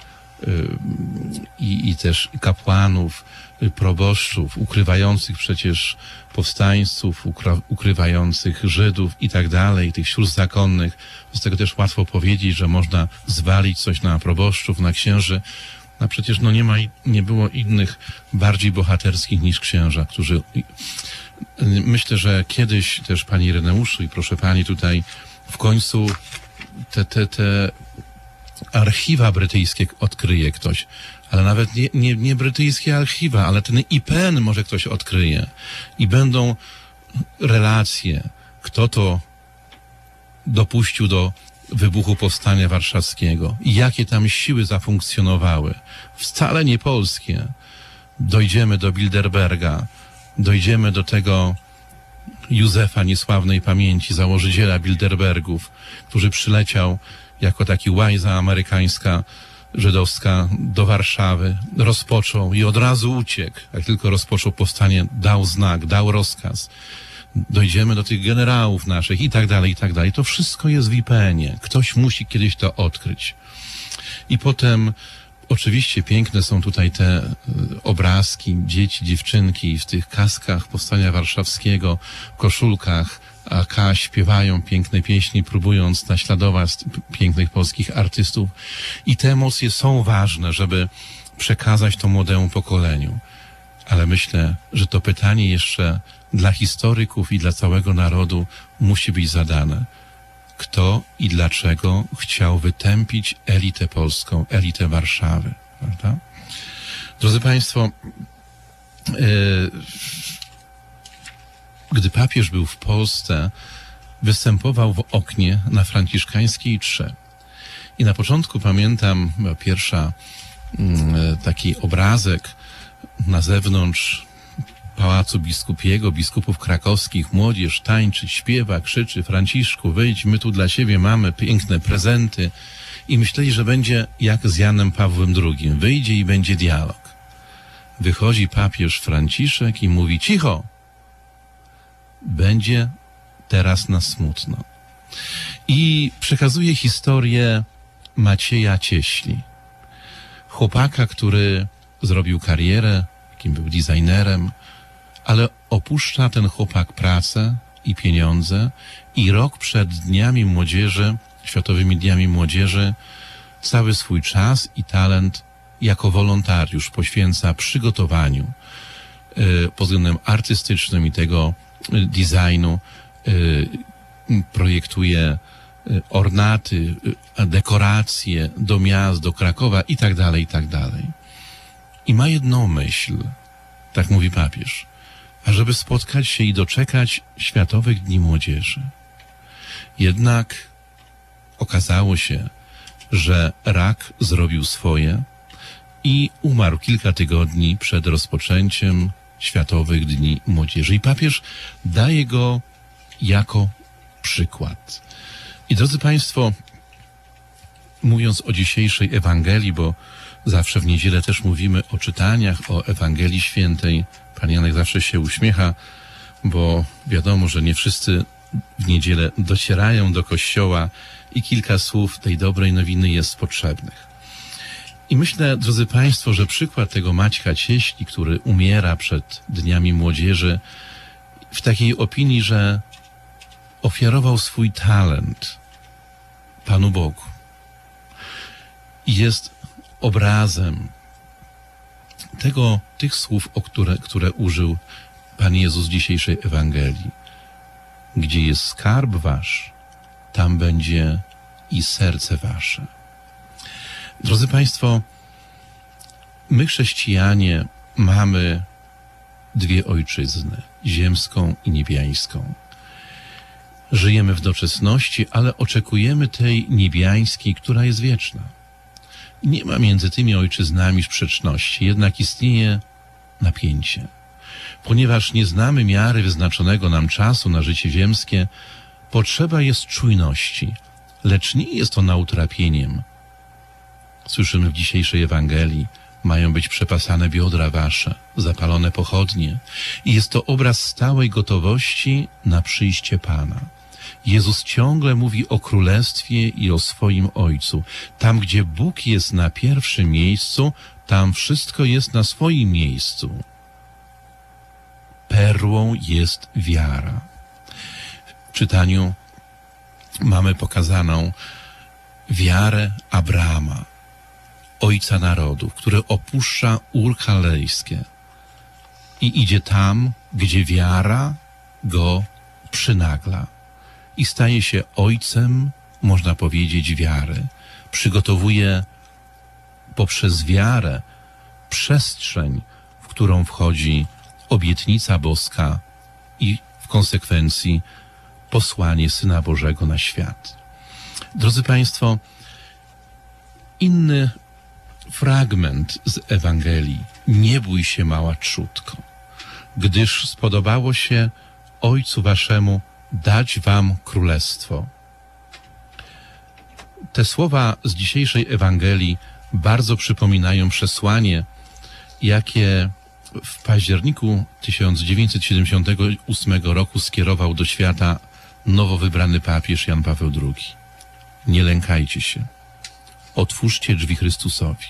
i też kapłanów, proboszczów, ukrywających przecież powstańców, ukrywających Żydów i tak dalej, tych sióstr zakonnych. Z tego też łatwo powiedzieć, że można zwalić coś na proboszczów, na księży. No przecież no nie było innych bardziej bohaterskich niż księża, którzy... Myślę, że kiedyś też pani Ireneuszu i proszę pani tutaj w końcu te archiwa brytyjskie odkryje ktoś, ale nawet nie brytyjskie archiwa, ale ten IPN może ktoś odkryje i będą relacje, kto to dopuścił do wybuchu Powstania Warszawskiego i jakie tam siły zafunkcjonowały. Wcale nie polskie. Dojdziemy do Bilderberga, dojdziemy do tego Józefa niesławnej pamięci, założyciela Bilderbergów, który przyleciał jako taki łajza amerykańska, żydowska do Warszawy, rozpoczął i od razu uciekł. Jak tylko rozpoczął powstanie, dał znak, dał rozkaz. Dojdziemy do tych generałów naszych i tak dalej, i tak dalej. To wszystko jest w IPN-ie. Ktoś musi kiedyś to odkryć. I potem oczywiście piękne są tutaj te obrazki, dzieci, dziewczynki w tych kaskach Powstania Warszawskiego, koszulkach AK śpiewają piękne pieśni, próbując naśladować pięknych polskich artystów. I te emocje są ważne, żeby przekazać to młodemu pokoleniu. Ale myślę, że to pytanie jeszcze dla historyków i dla całego narodu musi być zadane. Kto i dlaczego chciał wytępić elitę polską, elitę Warszawy, prawda? Drodzy Państwo, gdy papież był w Polsce, występował w oknie na Franciszkańskiej 3. I na początku pamiętam pierwsza taki obrazek na zewnątrz Pałacu Biskupiego, biskupów krakowskich, młodzież tańczy, śpiewa, krzyczy: Franciszku, wyjdź, my tu dla ciebie mamy piękne prezenty. I myśleli, że będzie jak z Janem Pawłem II. Wyjdzie i będzie dialog. Wychodzi papież Franciszek i mówi: cicho! Będzie teraz nas smutno. I przekazuje historię Macieja Cieśli. Chłopaka, który zrobił karierę, kim był designerem, ale opuszcza ten chłopak pracę i pieniądze i rok przed Dniami Młodzieży, Światowymi Dniami Młodzieży, cały swój czas i talent jako wolontariusz poświęca przygotowaniu pod względem artystycznym i tego designu, projektuje ornaty, dekoracje do miast, do Krakowa i tak dalej, i tak dalej. I ma jedną myśl, tak mówi papież, ażeby spotkać się i doczekać Światowych Dni Młodzieży. Jednak okazało się, że rak zrobił swoje i umarł kilka tygodni przed rozpoczęciem Światowych Dni Młodzieży. I papież daje go jako przykład. I drodzy Państwo, mówiąc o dzisiejszej Ewangelii, bo zawsze w niedzielę też mówimy o czytaniach, o Ewangelii Świętej. Pan Janek zawsze się uśmiecha, bo wiadomo, że nie wszyscy w niedzielę docierają do kościoła i kilka słów tej dobrej nowiny jest potrzebnych. I myślę, drodzy Państwo, że przykład tego Maćka Cieśli, który umiera przed Dniami Młodzieży, w takiej opinii, że ofiarował swój talent Panu Bogu, jest obrazem tych słów, które użył Pan Jezus w dzisiejszej Ewangelii. Gdzie jest skarb wasz, tam będzie i serce wasze. Drodzy Państwo, my chrześcijanie mamy dwie ojczyzny, ziemską i niebiańską. Żyjemy w doczesności, ale oczekujemy tej niebiańskiej, która jest wieczna. Nie ma między tymi ojczyznami sprzeczności, jednak istnieje napięcie. Ponieważ nie znamy miary wyznaczonego nam czasu na życie ziemskie, potrzeba jest czujności, lecz nie jest ona utrapieniem. Słyszymy w dzisiejszej Ewangelii: mają być przepasane biodra wasze, zapalone pochodnie. I jest to obraz stałej gotowości na przyjście Pana. Jezus ciągle mówi o Królestwie i o swoim Ojcu. Tam, gdzie Bóg jest na pierwszym miejscu, tam wszystko jest na swoim miejscu. Perłą jest wiara. W czytaniu mamy pokazaną wiarę Abrama, ojca narodów, który opuszcza Ur Chaldejskie i idzie tam, gdzie wiara go przynagla i staje się ojcem, można powiedzieć, wiary. Przygotowuje poprzez wiarę przestrzeń, w którą wchodzi obietnica boska i w konsekwencji posłanie Syna Bożego na świat. Drodzy Państwo, inny fragment z Ewangelii. Nie bój się, mała trzódko, gdyż spodobało się Ojcu Waszemu dać Wam królestwo. Te słowa z dzisiejszej Ewangelii bardzo przypominają przesłanie, jakie w październiku 1978 roku skierował do świata nowo wybrany papież Jan Paweł II. Nie lękajcie się. Otwórzcie drzwi Chrystusowi.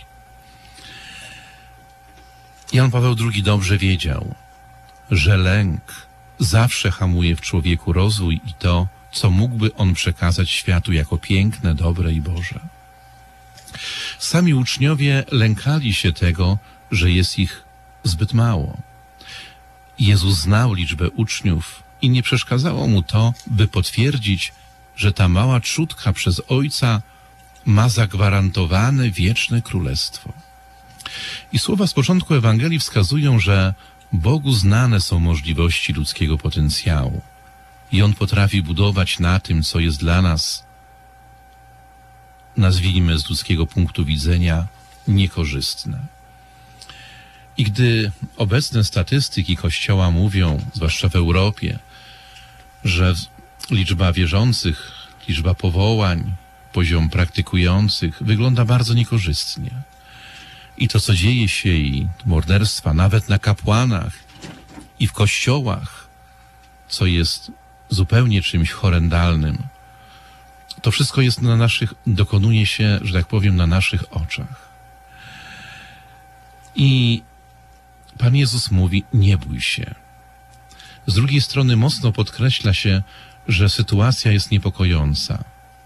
Jan Paweł II dobrze wiedział, że lęk zawsze hamuje w człowieku rozwój i to, co mógłby on przekazać światu jako piękne, dobre i Boże. Sami uczniowie lękali się tego, że jest ich zbyt mało. Jezus znał liczbę uczniów i nie przeszkadzało mu to, by potwierdzić, że ta mała trzódka przez Ojca ma zagwarantowane wieczne królestwo. I słowa z początku Ewangelii wskazują, że Bogu znane są możliwości ludzkiego potencjału i On potrafi budować na tym, co jest dla nas, nazwijmy z ludzkiego punktu widzenia, niekorzystne. I gdy obecne statystyki Kościoła mówią, zwłaszcza w Europie, że liczba wierzących, liczba powołań, poziom praktykujących wygląda bardzo niekorzystnie. I to, co dzieje się, i morderstwa nawet na kapłanach i w kościołach, co jest zupełnie czymś horrendalnym, to wszystko jest dokonuje się, że tak powiem, na naszych oczach. I Pan Jezus mówi, nie bój się. Z drugiej strony mocno podkreśla się, że sytuacja jest niepokojąca.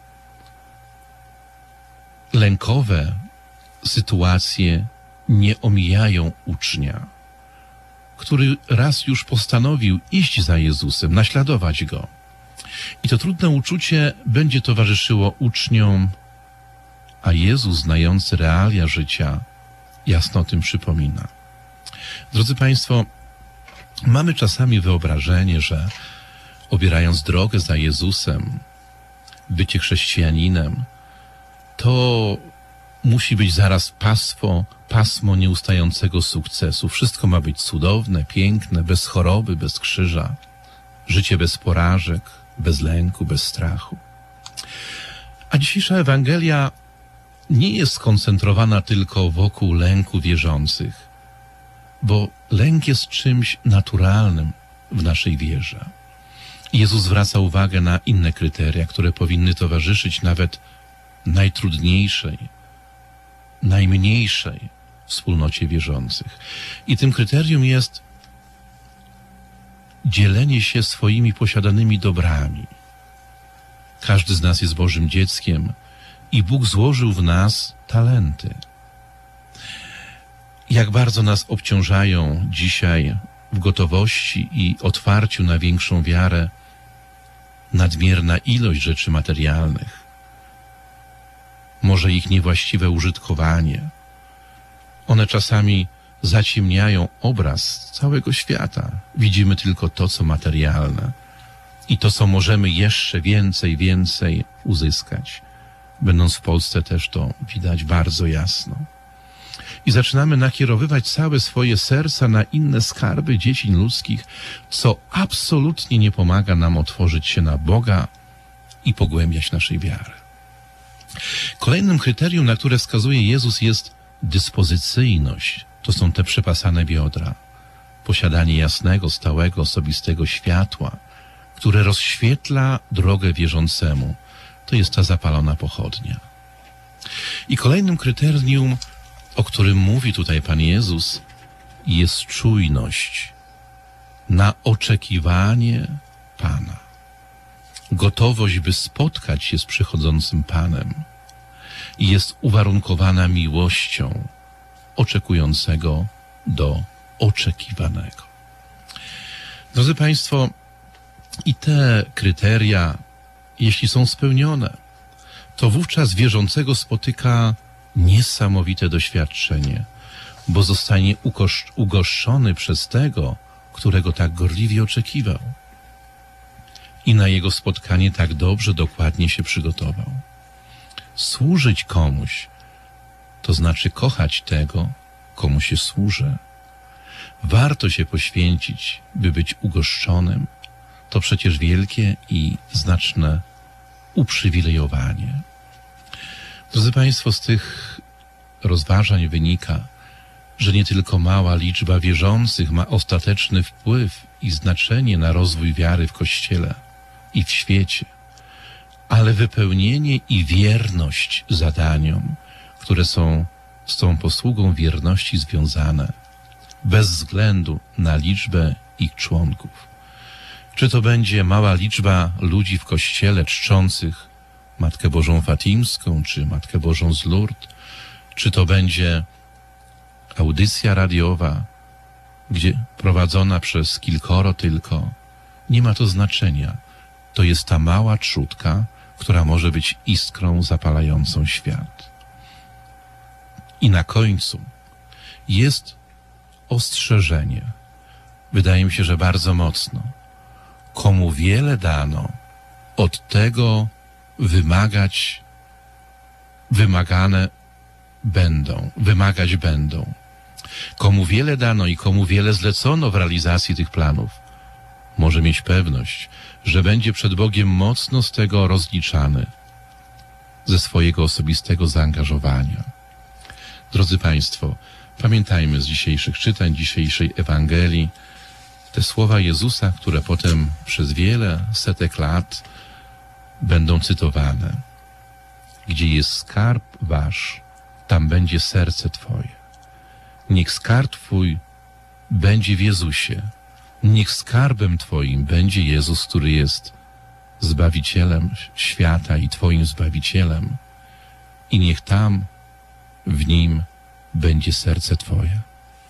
Lękowe sytuacje nie omijają ucznia, który raz już postanowił iść za Jezusem, naśladować Go. I to trudne uczucie będzie towarzyszyło uczniom, a Jezus, znający realia życia, jasno o tym przypomina. Drodzy Państwo, mamy czasami wyobrażenie, że obierając drogę za Jezusem, bycie chrześcijaninem, to musi być zaraz pasmo nieustającego sukcesu. Wszystko ma być cudowne, piękne, bez choroby, bez krzyża, życie bez porażek, bez lęku, bez strachu. A dzisiejsza Ewangelia nie jest skoncentrowana tylko wokół lęku wierzących, bo lęk jest czymś naturalnym w naszej wierze. Jezus zwraca uwagę na inne kryteria, które powinny towarzyszyć nawet najtrudniejszej, najmniejszej wspólnocie wierzących. I tym kryterium jest dzielenie się swoimi posiadanymi dobrami. Każdy z nas jest Bożym dzieckiem i Bóg złożył w nas talenty. Jak bardzo nas obciążają dzisiaj w gotowości i otwarciu na większą wiarę nadmierna ilość rzeczy materialnych, może ich niewłaściwe użytkowanie. One czasami zaciemniają obraz całego świata. Widzimy tylko to, co materialne i to, co możemy jeszcze więcej uzyskać. Będąc w Polsce też to widać bardzo jasno. I zaczynamy nakierowywać całe swoje serca na inne skarby dziedzin ludzkich, co absolutnie nie pomaga nam otworzyć się na Boga i pogłębiać naszej wiary. Kolejnym kryterium, na które wskazuje Jezus, jest dyspozycyjność to są te przepasane biodra, posiadanie jasnego, stałego, osobistego światła, które rozświetla drogę wierzącemu. To jest ta zapalona pochodnia. I kolejnym kryterium, o którym mówi tutaj Pan Jezus, jest czujność na oczekiwanie Pana. Gotowość, by spotkać się z przychodzącym Panem i jest uwarunkowana miłością oczekującego do oczekiwanego. Drodzy Państwo, i te kryteria, jeśli są spełnione, to wówczas wierzącego spotyka niesamowite doświadczenie, bo zostanie ugoszczony przez tego, którego tak gorliwie oczekiwał i na jego spotkanie tak dobrze, dokładnie się przygotował. Służyć komuś, to znaczy kochać tego, komu się służy. Warto się poświęcić, by być ugoszczonym. To przecież wielkie i znaczne uprzywilejowanie. Drodzy Państwo, z tych rozważań wynika, że nie tylko mała liczba wierzących ma ostateczny wpływ i znaczenie na rozwój wiary w Kościele i w świecie, ale wypełnienie i wierność zadaniom, które są z tą posługą wierności związane, bez względu na liczbę ich członków. Czy to będzie mała liczba ludzi w Kościele czczących Matkę Bożą Fatimską, czy Matkę Bożą z Lourdes, czy to będzie audycja radiowa, gdzie prowadzona przez kilkoro tylko, nie ma to znaczenia. To jest ta mała trzutka, która może być iskrą zapalającą świat. I na końcu jest ostrzeżenie. Wydaje mi się, że bardzo mocno. Komu wiele dano, od tego wymagać będą. Komu wiele dano i komu wiele zlecono w realizacji tych planów, może mieć pewność, że będzie przed Bogiem mocno z tego rozliczany, ze swojego osobistego zaangażowania. Drodzy Państwo, pamiętajmy z dzisiejszych czytań, dzisiejszej Ewangelii, te słowa Jezusa, które potem przez wiele setek lat będą cytowane. Gdzie jest skarb wasz, tam będzie serce Twoje. Niech skarb Twój będzie w Jezusie. Niech skarbem Twoim będzie Jezus, który jest Zbawicielem świata i Twoim Zbawicielem. I niech tam, w Nim, będzie serce Twoje.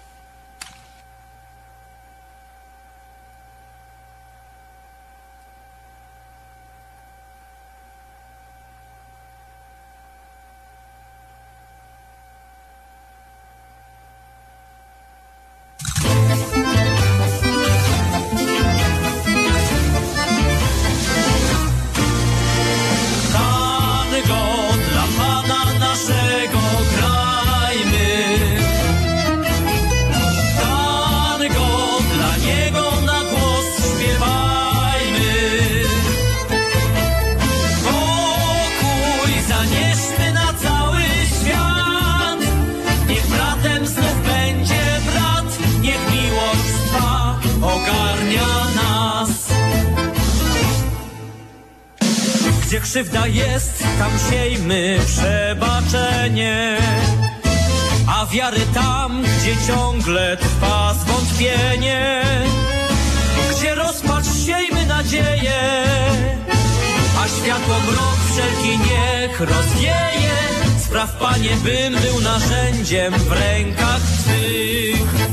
Gdzie krzywda jest, tam siejmy przebaczenie, a wiary tam, gdzie ciągle trwa zwątpienie. Gdzie rozpacz, siejmy nadzieję, a światło mrok wszelki niech rozwieje. Spraw, Panie, bym był narzędziem w rękach Twych.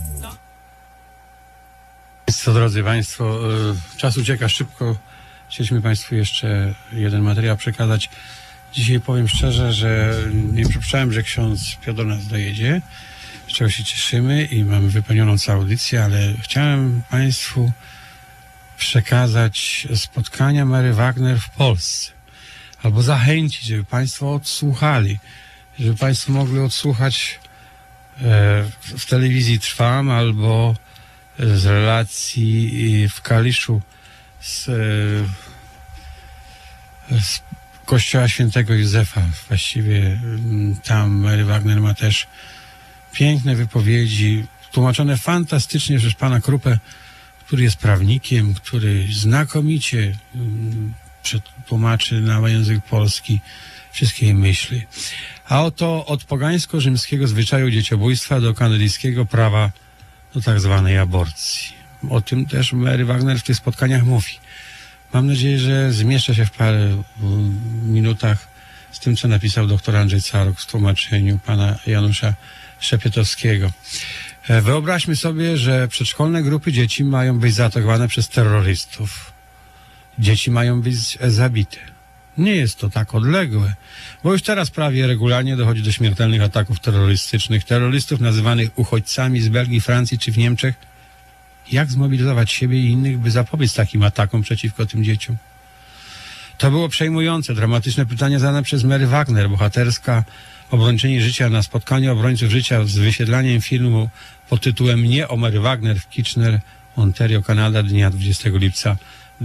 Drodzy Państwo, czas ucieka szybko. Chcieliśmy Państwu jeszcze jeden materiał przekazać. Dzisiaj powiem szczerze, że nie przypuszczałem, że ksiądz Piotr do nas dojedzie, z czego się cieszymy i mamy wypełnioną całą audycję, ale chciałem Państwu przekazać spotkania Mary Wagner w Polsce. Albo zachęcić, żeby Państwo odsłuchali, żeby Państwo mogli odsłuchać w telewizji Trwam albo z relacji w Kaliszu z kościoła świętego Józefa. Właściwie tam Mary Wagner ma też piękne wypowiedzi, tłumaczone fantastycznie przez pana Krupę, który jest prawnikiem, który znakomicie tłumaczy na język polski wszystkie jej myśli. A oto od pogańsko-rzymskiego zwyczaju dzieciobójstwa do kanadyjskiego prawa do tak zwanej aborcji. O tym też Mary Wagner w tych spotkaniach mówi. Mam nadzieję, że zmieszczę się w parę minutach z tym, co napisał dr Andrzej Caruk w tłumaczeniu pana Janusza Szepietowskiego. Wyobraźmy sobie, że przedszkolne grupy dzieci mają być zaatakowane przez terrorystów. Dzieci mają być zabite. Nie jest to tak odległe, bo już teraz prawie regularnie dochodzi do śmiertelnych ataków terrorystycznych. Terrorystów nazywanych uchodźcami z Belgii, Francji czy w Niemczech. Jak zmobilizować siebie i innych, by zapobiec takim atakom przeciwko tym dzieciom? To było przejmujące, dramatyczne pytanie zadane przez Mary Wagner, bohaterska obrończyni życia na spotkaniu obrońców życia z wyświetlaniem filmu pod tytułem Nie o Mary Wagner w Kitchener, Ontario, Kanada, dnia 20 lipca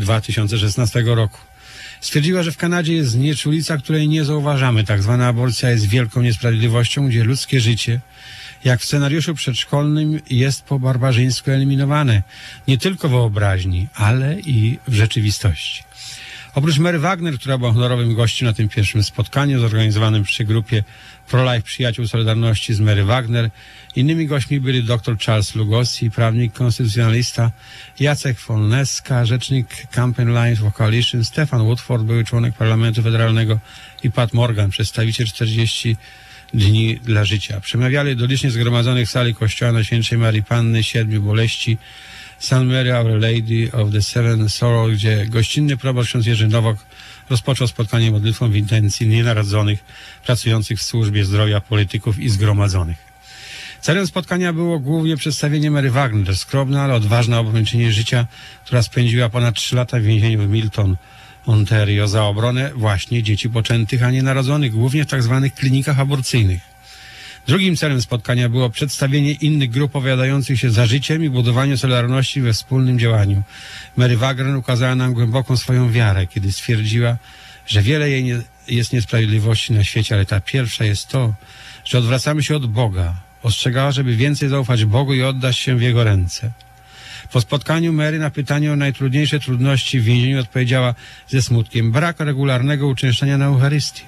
2016 roku. Stwierdziła, że w Kanadzie jest znieczulica, której nie zauważamy. Tak zwana aborcja jest wielką niesprawiedliwością, gdzie ludzkie życie, jak w scenariuszu przedszkolnym, jest po barbarzyńsku eliminowane. Nie tylko w wyobraźni, ale i w rzeczywistości. Oprócz Mary Wagner, która była honorowym gościem na tym pierwszym spotkaniu zorganizowanym przy grupie Pro-Life Przyjaciół Solidarności z Mary Wagner, innymi gośćmi byli dr Charles Lugosi, prawnik konstytucjonalista, Jacek Wolneska, rzecznik Campaign Alliance for Coalition, Stefan Woodford, były członek Parlamentu Federalnego i Pat Morgan, przedstawiciel 40 Dni dla Życia. Przemawiali do licznie zgromadzonych w sali kościoła Najświętszej Marii Panny Siedmiu Boleści, St. Mary Our Lady of the Seven Sorrows, gdzie gościnny proboszcz ksiądz Jerzy Nowak rozpoczął spotkanie modlitwą w intencji nienarodzonych, pracujących w służbie zdrowia, polityków i zgromadzonych. Celem spotkania było głównie przedstawienie Mary Wagner, skromna, ale odważna obrończyni życia, która spędziła ponad 3 lata w więzieniu w Milton, Ontario, za obronę właśnie dzieci poczętych, a nie narodzonych, głównie w tak zwanych klinikach aborcyjnych. Drugim celem spotkania było przedstawienie innych grup opowiadających się za życiem i budowaniu solidarności we wspólnym działaniu. Mary Wagner ukazała nam głęboką swoją wiarę, kiedy stwierdziła, że wiele jest niesprawiedliwości na świecie, ale ta pierwsza jest to, że odwracamy się od Boga. Ostrzegała, żeby więcej zaufać Bogu i oddać się w Jego ręce. Po spotkaniu Mary na pytanie o najtrudniejsze trudności w więzieniu odpowiedziała ze smutkiem: brak regularnego uczęszczania na Eucharystię,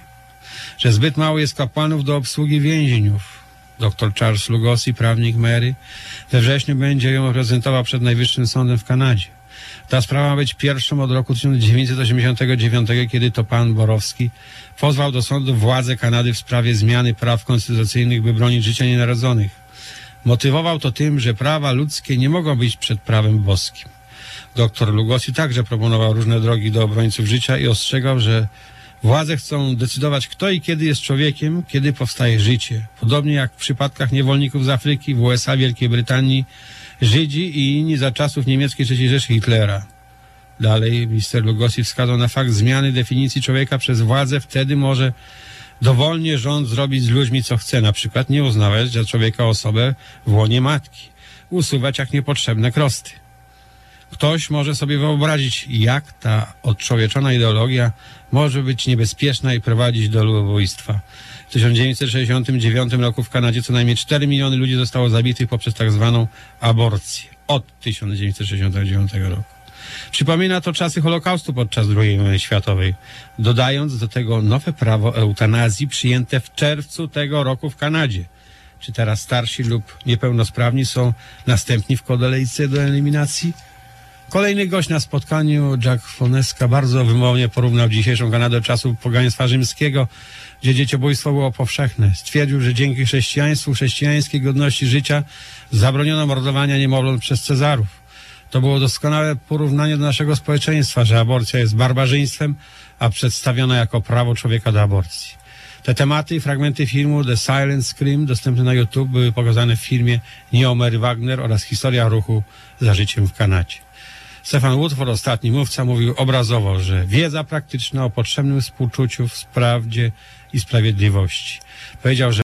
że zbyt mało jest kapłanów do obsługi więźniów. Dr Charles Lugosi, prawnik Mary, we wrześniu będzie ją reprezentował przed Najwyższym Sądem w Kanadzie. Ta sprawa ma być pierwszą od roku 1989, kiedy to pan Borowski pozwał do sądu władze Kanady w sprawie zmiany praw konstytucyjnych, by bronić życia nienarodzonych. Motywował to tym, że prawa ludzkie nie mogą być przed prawem boskim. Dr Lugosi także proponował różne drogi do obrońców życia i ostrzegał, że władze chcą decydować, kto i kiedy jest człowiekiem, kiedy powstaje życie. Podobnie jak w przypadkach niewolników z Afryki, w USA, Wielkiej Brytanii, Żydzi i inni za czasów niemieckiej III Rzeszy Hitlera. Dalej minister Lugosi wskazał na fakt zmiany definicji człowieka przez władzę. Wtedy może dowolnie rząd zrobić z ludźmi co chce, na przykład nie uznawać za człowieka osobę w łonie matki, usuwać jak niepotrzebne krosty. Ktoś może sobie wyobrazić, jak ta odczłowieczona ideologia może być niebezpieczna i prowadzić do ludobójstwa. W 1969 roku w Kanadzie co najmniej 4 miliony ludzi zostało zabitych poprzez tak zwaną aborcję. Od 1969 roku. Przypomina to czasy Holokaustu podczas II wojny światowej, dodając do tego nowe prawo eutanazji przyjęte w czerwcu tego roku w Kanadzie. Czy teraz starsi lub niepełnosprawni są następni w kolejce do eliminacji? Kolejny gość na spotkaniu, Jack Wolneska, bardzo wymownie porównał dzisiejszą Kanadę do czasów pogaństwa rzymskiego, gdzie dzieciobójstwo było powszechne. Stwierdził, że dzięki chrześcijaństwu, chrześcijańskiej godności życia zabroniono mordowania niemowląt przez Cezarów. To było doskonałe porównanie do naszego społeczeństwa, że aborcja jest barbarzyństwem, a przedstawiona jako prawo człowieka do aborcji. Te tematy i fragmenty filmu The Silent Scream, dostępne na YouTube, były pokazane w filmie Nie o Mary Wagner oraz historia ruchu za życiem w Kanadzie. Stefan Woodford, ostatni mówca, mówił obrazowo, że wiedza praktyczna o potrzebnym współczuciu w prawdzie i sprawiedliwości. Powiedział, że